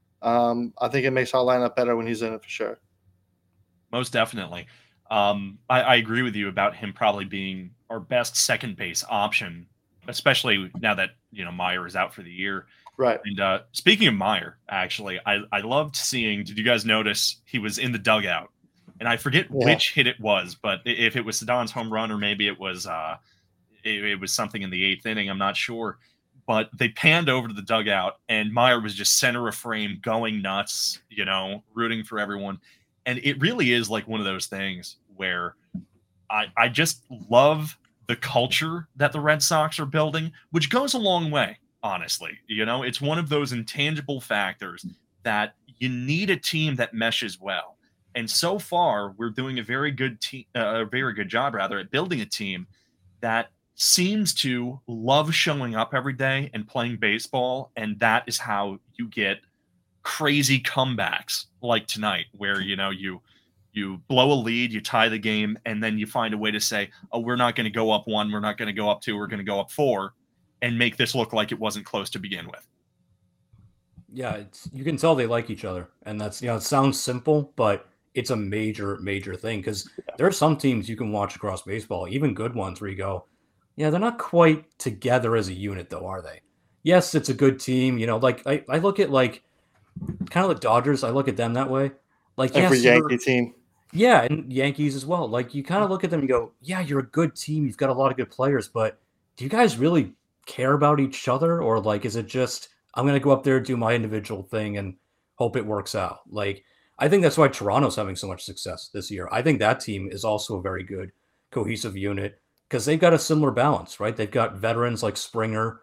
I think it makes our lineup better when he's in it for sure. Most definitely. I agree with you about him probably being our best second base option, especially now that, Meyer is out for the year. Right. And speaking of Meyer, actually, I loved seeing, did you guys notice he was in the dugout? And I forget which hit it was, but if it was Cedon's home run or maybe it was it was something in the 8th inning, I'm not sure. But they panned over to the dugout, and Meyer was just center of frame, going nuts, rooting for everyone. And it really is like one of those things where I just love the culture that the Red Sox are building, which goes a long way, honestly. It's one of those intangible factors that you need a team that meshes well. And so far, we're doing a very good job rather at building a team that seems to love showing up every day and playing baseball. And that is how you get crazy comebacks like tonight, where, you blow a lead, you tie the game, and then you find a way to say, oh, we're not going to go up 1, we're not going to go up 2, we're going to go up 4, and make this look like it wasn't close to begin with. Yeah, you can tell they like each other, and that's, it sounds simple, but it's a major, major thing, because there are some teams you can watch across baseball, even good ones, where you go, yeah, they're not quite together as a unit, though, are they? Yes, it's a good team, like I look at like kind of the Dodgers, I look at them that way. Like, every yes, Yankee team. Yeah, and Yankees as well. Like, you kind of look at them and go, yeah, you're a good team. You've got a lot of good players, but do you guys really care about each other? Or, like, is it just, I'm going to go up there, do my individual thing, and hope it works out? Like, I think that's why Toronto's having so much success this year. I think that team is also a very good, cohesive unit because they've got a similar balance, right? They've got veterans like Springer,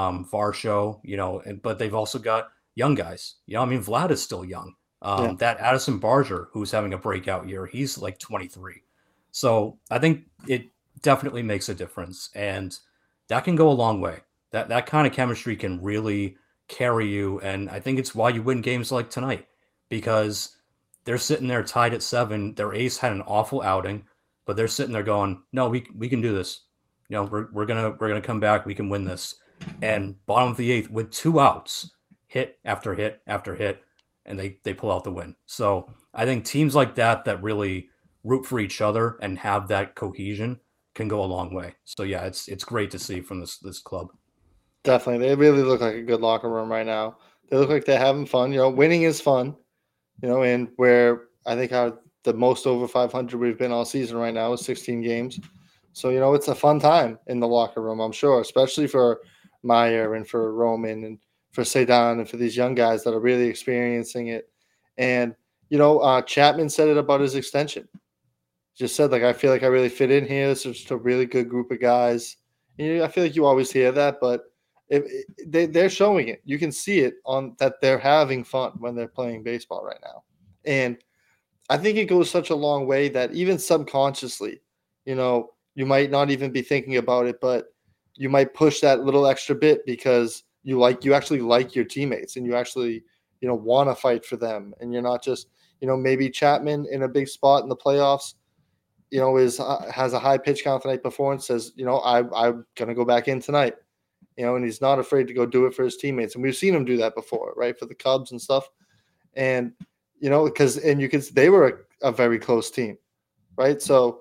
Varsho, but they've also got young guys. Vlad is still young. That Addison Barger, who's having a breakout year, he's like 23. So I think it definitely makes a difference, and that can go a long way. That kind of chemistry can really carry you, and I think it's why you win games like tonight, because they're sitting there tied at 7. Their ace had an awful outing, but they're sitting there going, "No, we can do this. We're gonna come back. We can win this." And bottom of the 8th with 2 outs, hit after hit after hit, and they pull out the win. So I think teams like that really root for each other and have that cohesion can go a long way. So yeah, it's great to see from this club. Definitely. They really look like a good locker room right now. They look like they're having fun. Winning is fun, and where I think the most over 500 we've been all season right now is 16 games. So, it's a fun time in the locker room, I'm sure, especially for Meyer and for Roman and for Cedon and for these young guys that are really experiencing it. And, Chapman said it about his extension. Just said, I feel like I really fit in here. This is just a really good group of guys. I feel like you always hear that, but they're showing it. You can see it on that they're having fun when they're playing baseball right now. And I think it goes such a long way that even subconsciously, you might not even be thinking about it, but you might push that little extra bit because you actually like your teammates and you actually, want to fight for them. And you're not just, maybe Chapman in a big spot in the playoffs, has a high pitch count the night before and says, I'm going to go back in tonight, and he's not afraid to go do it for his teammates. And we've seen him do that before, right? For the Cubs and stuff. And, they were a very close team, right? So,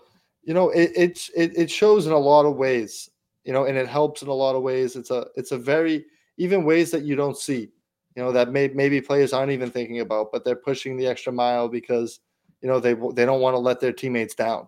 it shows in a lot of ways, and it helps in a lot of ways. It's a very, even ways that you don't see, that maybe players aren't even thinking about, but they're pushing the extra mile because, they don't want to let their teammates down.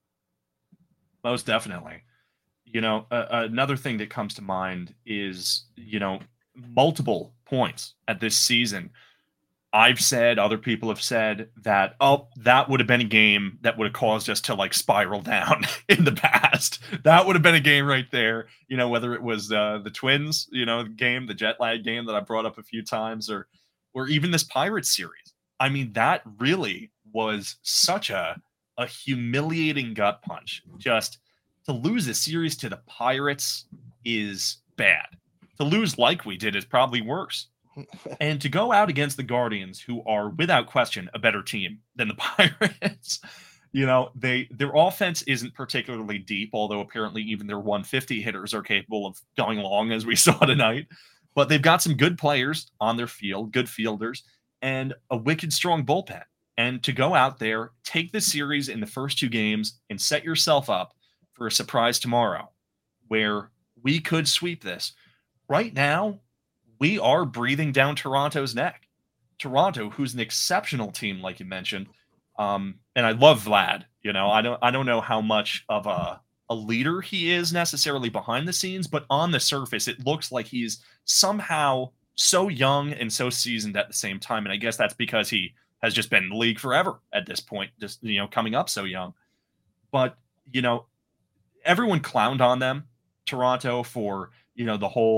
Most definitely. Another thing that comes to mind is, multiple points at this season. I've said, other people have said that, that would have been a game that would have caused us to spiral down in the past. That would have been a game right there. Whether it was the Twins, game, the jet lag game that I brought up a few times, or even this Pirates series. I mean, that really was such a humiliating gut punch. Just to lose a series to the Pirates is bad. To lose like we did is probably worse. And to go out against the Guardians, who are without question a better team than the Pirates, their offense isn't particularly deep, although apparently even their 150 hitters are capable of going long, as we saw tonight. But they've got some good players on their field, good fielders, and a wicked strong bullpen. And to go out there, take the series in the first 2 games, and set yourself up for a surprise tomorrow, where we could sweep this. Right now, we are breathing down Toronto's neck. Toronto, who's an exceptional team, like you mentioned, and I love Vlad. I don't know how much of a leader he is necessarily behind the scenes, but on the surface, it looks like he's somehow so young and so seasoned at the same time. And I guess that's because he has just been in the league forever at this point, just coming up so young. But everyone clowned on them, Toronto, for the whole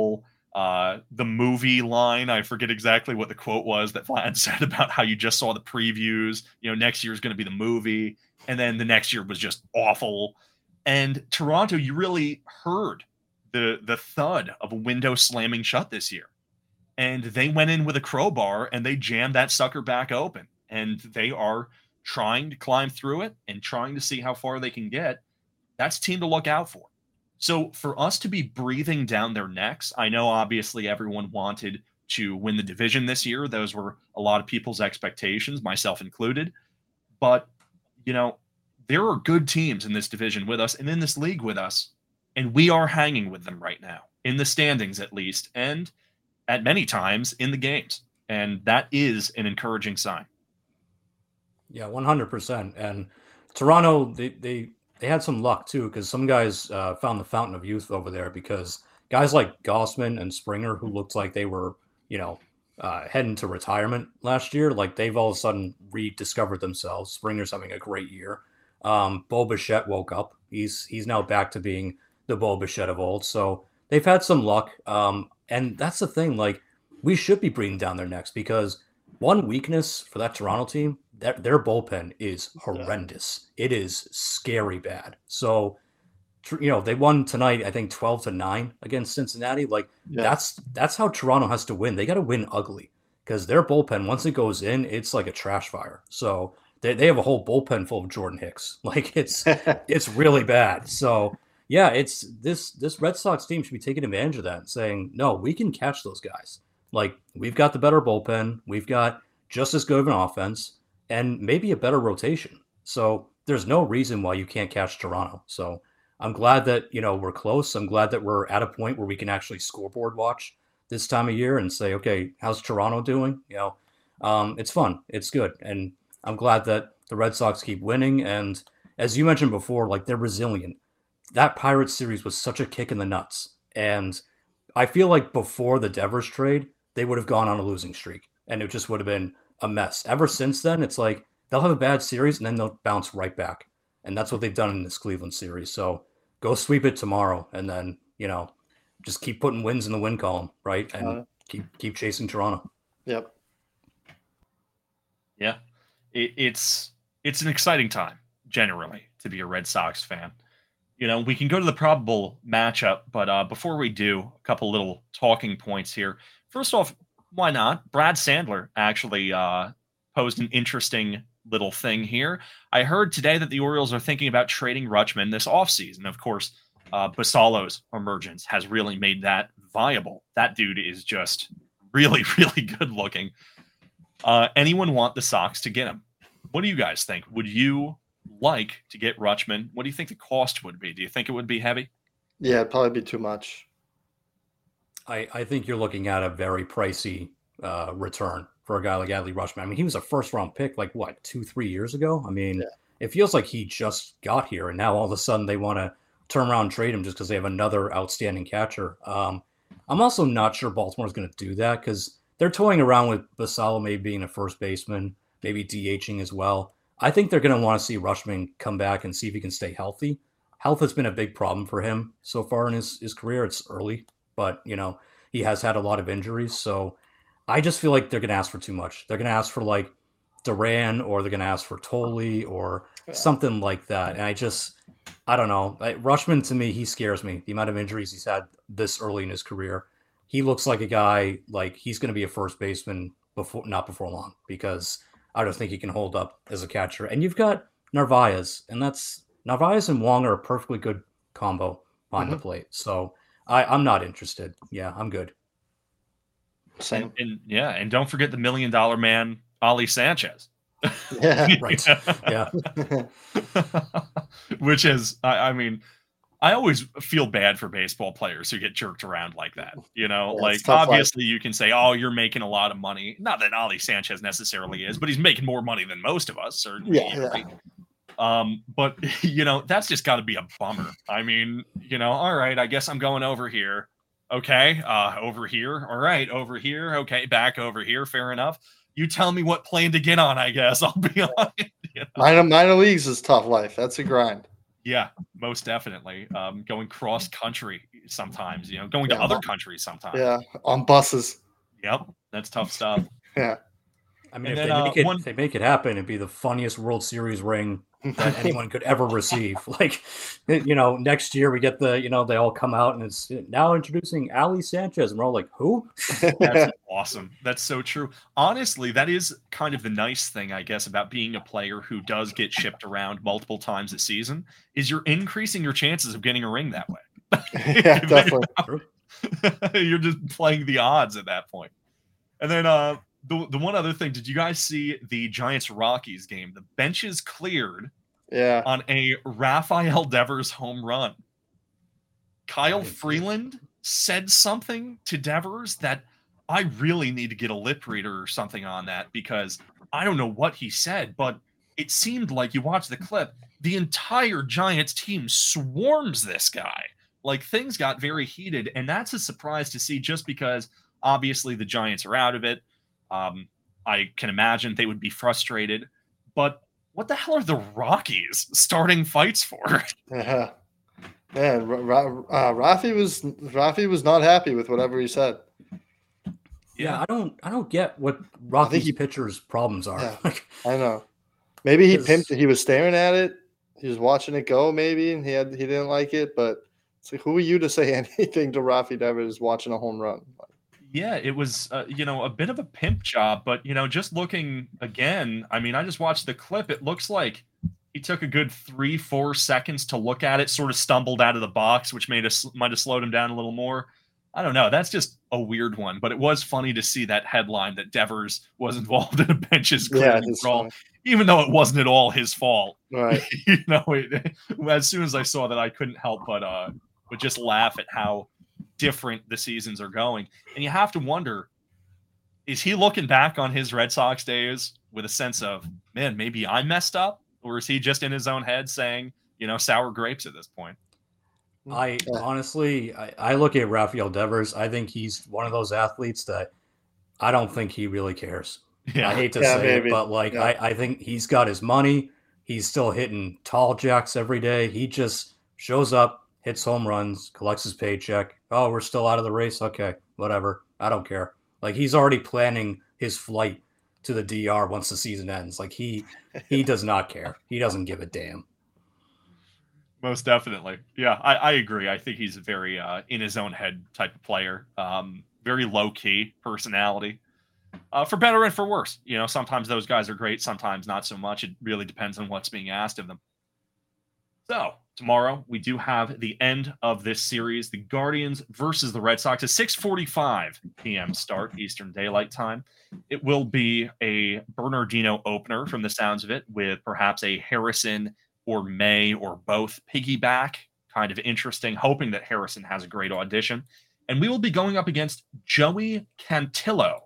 The movie line, I forget exactly what the quote was that Vlad said about how you just saw the previews. Next year is going to be the movie, and then the next year was just awful. And Toronto, you really heard the thud of a window slamming shut this year. And they went in with a crowbar and they jammed that sucker back open. And they are trying to climb through it and trying to see how far they can get. That's a team to look out for. So for us to be breathing down their necks, I know obviously everyone wanted to win the division this year. Those were a lot of people's expectations, myself included. But, there are good teams in this division with us and in this league with us. And we are hanging with them right now, in the standings at least, and at many times in the games. And that is an encouraging sign. Yeah, 100%. And Toronto, they had some luck too, because some guys found the fountain of youth over there, because guys like Gausman and Springer, who looked like they were, heading to retirement last year, like they've all of a sudden rediscovered themselves. Springer's having a great year. Bo Bichette woke up. He's now back to being the Bo Bichette of old. So they've had some luck. And that's the thing, like, we should be breathing down their necks, because one weakness for that Toronto team, their bullpen is horrendous. It is scary bad. So, they won tonight, I think 12-9 against Cincinnati. Like, that's how Toronto has to win. They got to win ugly, because their bullpen, once it goes in, it's like a trash fire. So they have a whole bullpen full of Jordan Hicks. Like, it's really bad. So yeah, it's this Red Sox team should be taking advantage of that and saying, no, we can catch those guys. Like, we've got the better bullpen. We've got just as good of an offense and maybe a better rotation. So there's no reason why you can't catch Toronto. So I'm glad that, we're close. I'm glad that we're at a point where we can actually scoreboard watch this time of year and say, okay, how's Toronto doing? It's fun. It's good. And I'm glad that the Red Sox keep winning. And as you mentioned before, like, they're resilient. That Pirates series was such a kick in the nuts. And I feel like before the Devers trade, they would have gone on a losing streak, and it just would have been a mess. Ever since then, it's like they'll have a bad series and then they'll bounce right back. And that's what they've done in this Cleveland series. So go sweep it tomorrow, and then, just keep putting wins in the win column, right? And keep chasing Toronto. Yep. Yeah. It's an exciting time, generally, to be a Red Sox fan. We can go to the probable matchup, but before we do, a couple little talking points here. First off, why not? Brad Sandler actually posed an interesting little thing here. I heard today that the Orioles are thinking about trading Rutschman this offseason. Of course, Basalo's emergence has really made that viable. That dude is just really, really good looking. Anyone want the Sox to get him? What do you guys think? Would you like to get Rutschman? What do you think the cost would be? Do you think it would be heavy? Yeah, it'd probably be too much. I think you're looking at a very pricey return for a guy like Adley Rutschman. I mean, he was a first-round pick, 2-3 years ago? I mean, It feels like he just got here, and now all of a sudden they want to turn around and trade him just because they have another outstanding catcher. I'm also not sure Baltimore's going to do that, because they're toying around with Basalo maybe being a first baseman, maybe DHing as well. I think they're going to want to see Rutschman come back and see if he can stay healthy. Health has been a big problem for him so far in his career. It's early, but, he has had a lot of injuries. So I just feel like they're going to ask for too much. They're going to ask for Duran, or they're going to ask for Tolley or something like that. And I don't know. Rutschman, to me, he scares me. The amount of injuries he's had this early in his career. He looks like a guy, he's going to be a first baseman not before long, because I don't think he can hold up as a catcher. And you've got Narvaez, and Narvaez and Wong are a perfectly good combo behind the plate. So I'm not interested. Yeah, I'm good. Same. And don't forget the $1 million man, Ali Sanchez. Yeah, right. Yeah. Which is, I mean, I always feel bad for baseball players who get jerked around like that. Obviously you can say, oh, you're making a lot of money. Not that Ali Sanchez necessarily is, but he's making more money than most of us, certainly. But that's just got to be a bummer. I mean, all right, I guess I'm going over here. Okay. Over here. All right. Over here. Okay. Back over here. Fair enough. You tell me what plane to get on, I guess. I'll be honest. Minor leagues is tough life. That's a grind. Yeah, most definitely. Going cross country, sometimes, going to other countries sometimes. Yeah, on buses. Yep, that's tough stuff. Yeah. I mean, if they make it happen, it'd be the funniest World Series ring that anyone could ever receive. Like, next year we get they all come out and it's now introducing Ali Sanchez, and we're all like, who? That's awesome. That's so true. Honestly, that is kind of the nice thing, I guess, about being a player who does get shipped around multiple times a season, is you're increasing your chances of getting a ring that way. Yeah, definitely. You're just playing the odds at that point. And then the one other thing, did you guys see the Giants-Rockies game? The benches cleared on a Rafael Devers home run. Kyle Freeland said something to Devers that I really need to get a lip reader or something on that, because I don't know what he said, but it seemed like, you watch the clip, the entire Giants team swarms this guy. Like, things got very heated, and that's a surprise to see, just because obviously the Giants are out of it. I can imagine they would be frustrated, but what the hell are the Rockies starting fights for? Yeah, man, Rafi was not happy with whatever he said. Yeah, I don't get what Rockies pitchers' problems are. Yeah, I know. Maybe he was staring at it, he was watching it go, maybe, and he didn't like it. But it's like, who are you to say anything to Rafi Devers watching a home run? Yeah, it was, a bit of a pimp job, but, just looking again, I mean, I just watched the clip. It looks like he took a good 3-4 seconds to look at it, sort of stumbled out of the box, which might have slowed him down a little more. I don't know. That's just a weird one, but it was funny to see that headline that Devers was involved in a benches clearing brawl, even though it wasn't at all his fault. Right. As soon as I saw that, I couldn't help but just laugh at how different the seasons are going. And you have to wonder, is he looking back on his Red Sox days with a sense of, man, maybe I messed up? Or is he just in his own head saying, sour grapes at this point? Honestly, I look at Rafael Devers. I think he's one of those athletes that I don't think he really cares. Yeah. I hate to say it, but I think he's got his money. He's still hitting tall jacks every day. He just shows up, hits home runs, collects his paycheck. Oh, we're still out of the race. Okay, whatever. I don't care. Like, he's already planning his flight to the DR once the season ends. Like, he does not care. He doesn't give a damn. Most definitely. Yeah, I agree. I think he's a very in his own head type of player. Very low key personality, for better and for worse. Sometimes those guys are great, sometimes not so much. It really depends on what's being asked of them. So tomorrow we do have the end of this series, the Guardians versus the Red Sox, a 6:45 p.m. start, Eastern Daylight Time. It will be a Bernardino opener from the sounds of it, with perhaps a Harrison or May or both piggyback. Kind of interesting, hoping that Harrison has a great audition. And we will be going up against Joey Cantillo.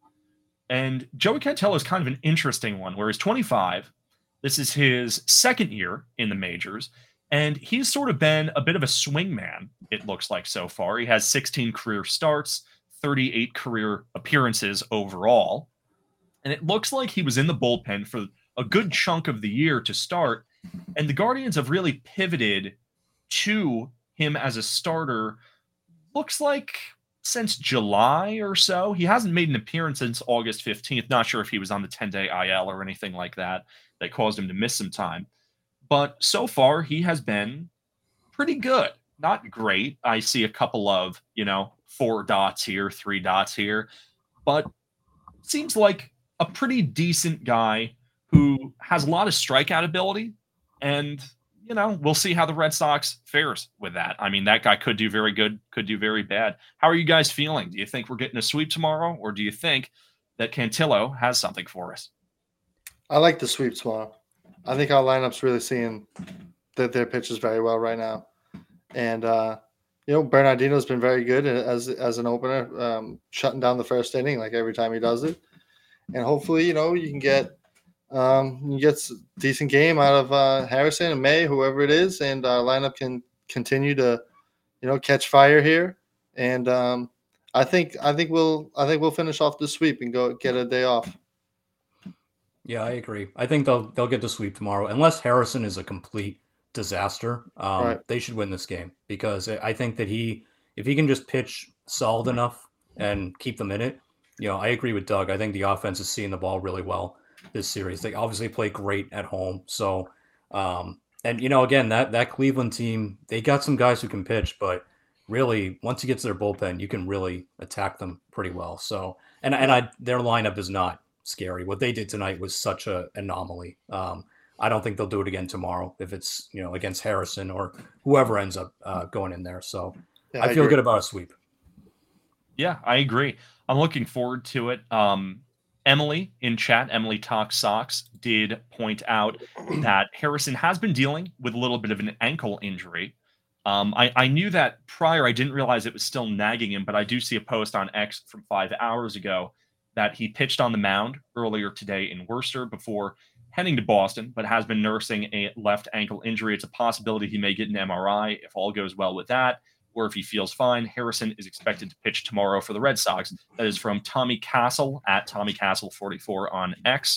And Joey Cantillo is kind of an interesting one, where he's 25. This is his second year in the majors, and he's sort of been a bit of a swingman, it looks like, so far. He has 16 career starts, 38 career appearances overall. And it looks like he was in the bullpen for a good chunk of the year to start. And the Guardians have really pivoted to him as a starter, looks like since July or so. He hasn't made an appearance since August 15th. Not sure if he was on the 10-day IL or anything like that caused him to miss some time. But so far, he has been pretty good. Not great. I see a couple of, 4 dots here, 3 dots here. But seems like a pretty decent guy who has a lot of strikeout ability. And, we'll see how the Red Sox fares with that. I mean, that guy could do very good, could do very bad. How are you guys feeling? Do you think we're getting a sweep tomorrow? Or do you think that Cantillo has something for us? I like the sweep tomorrow. I think our lineup's really seeing their pitches very well right now. And, Bernardino's been very good as an opener, shutting down the first inning like every time he does it. And hopefully, you can get a decent game out of Harrison and May, whoever it is, and our lineup can continue to, catch fire here. And I think we'll finish off the sweep and go get a day off. Yeah, I agree. I think they'll get the sweep tomorrow, unless Harrison is a complete disaster. Right. They should win this game, because I think that he if he can just pitch solid enough and keep them in it, I agree with Doug. I think the offense is seeing the ball really well this series. They obviously play great at home. So, and again, that Cleveland team, they got some guys who can pitch, but really, once you get to their bullpen, you can really attack them pretty well. So, their lineup is not scary. What they did tonight was such an anomaly. I don't think they'll do it again tomorrow if it's against Harrison or whoever ends up going in there. So, I feel good about a sweep. Yeah, I agree. I'm looking forward to it. Emily in chat, Emily Talks Sox, did point out that Harrison has been dealing with a little bit of an ankle injury. I knew that prior. I didn't realize it was still nagging him, but I do see a post on X from 5 hours ago that he pitched on the mound earlier today in Worcester before heading to Boston, but has been nursing a left ankle injury. It's a possibility he may get an MRI if all goes well with that, or if he feels fine. Harrison is expected to pitch tomorrow for the Red Sox. That is from Tommy Castle at TommyCastle44 on X.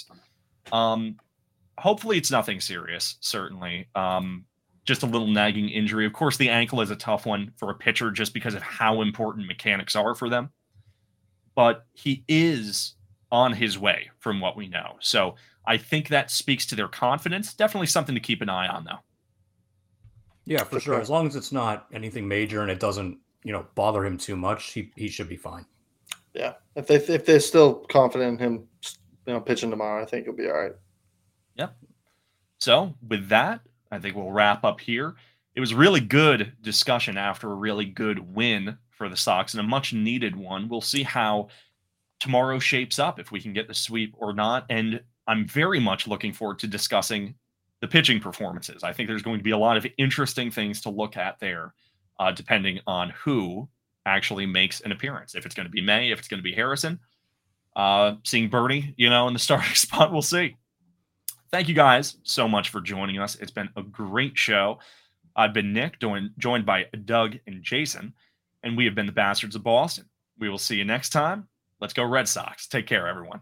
Hopefully it's nothing serious, certainly. Just a little nagging injury. Of course, the ankle is a tough one for a pitcher just because of how important mechanics are for them. But he is on his way from what we know. So I think that speaks to their confidence. Definitely something to keep an eye on, though. Yeah, for sure. As long as it's not anything major and it doesn't, bother him too much, he should be fine. Yeah, if they're still confident in him, pitching tomorrow, I think he'll be all right. Yep. So with that, I think we'll wrap up here. It was really good discussion after a really good win for the Sox and a much needed one. We'll see how tomorrow shapes up, if we can get the sweep or not. And I'm very much looking forward to discussing the pitching performances. I think there's going to be a lot of interesting things to look at there, depending on who actually makes an appearance. If it's going to be May, if it's going to be Harrison, seeing Bernie, in the starting spot, we'll see. Thank you guys so much for joining us. It's been a great show. I've been Nick, joined by Doug and Jason, and we have been the Bastards of Boston. We will see you next time. Let's go Red Sox. Take care, everyone.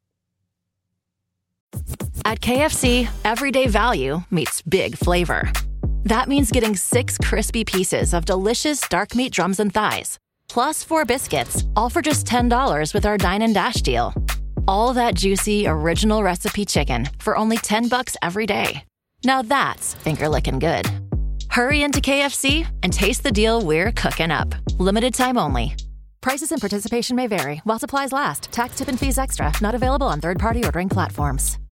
At KFC, everyday value meets big flavor. That means getting 6 crispy pieces of delicious dark meat drums and thighs, plus 4 biscuits, all for just $10 with our Dine and Dash deal. All that juicy, original recipe chicken for only $10 every day. Now that's finger-licking good. Hurry into KFC and taste the deal we're cooking up. Limited time only. Prices and participation may vary while supplies last. Tax, tip, and fees extra. Not available on third-party ordering platforms.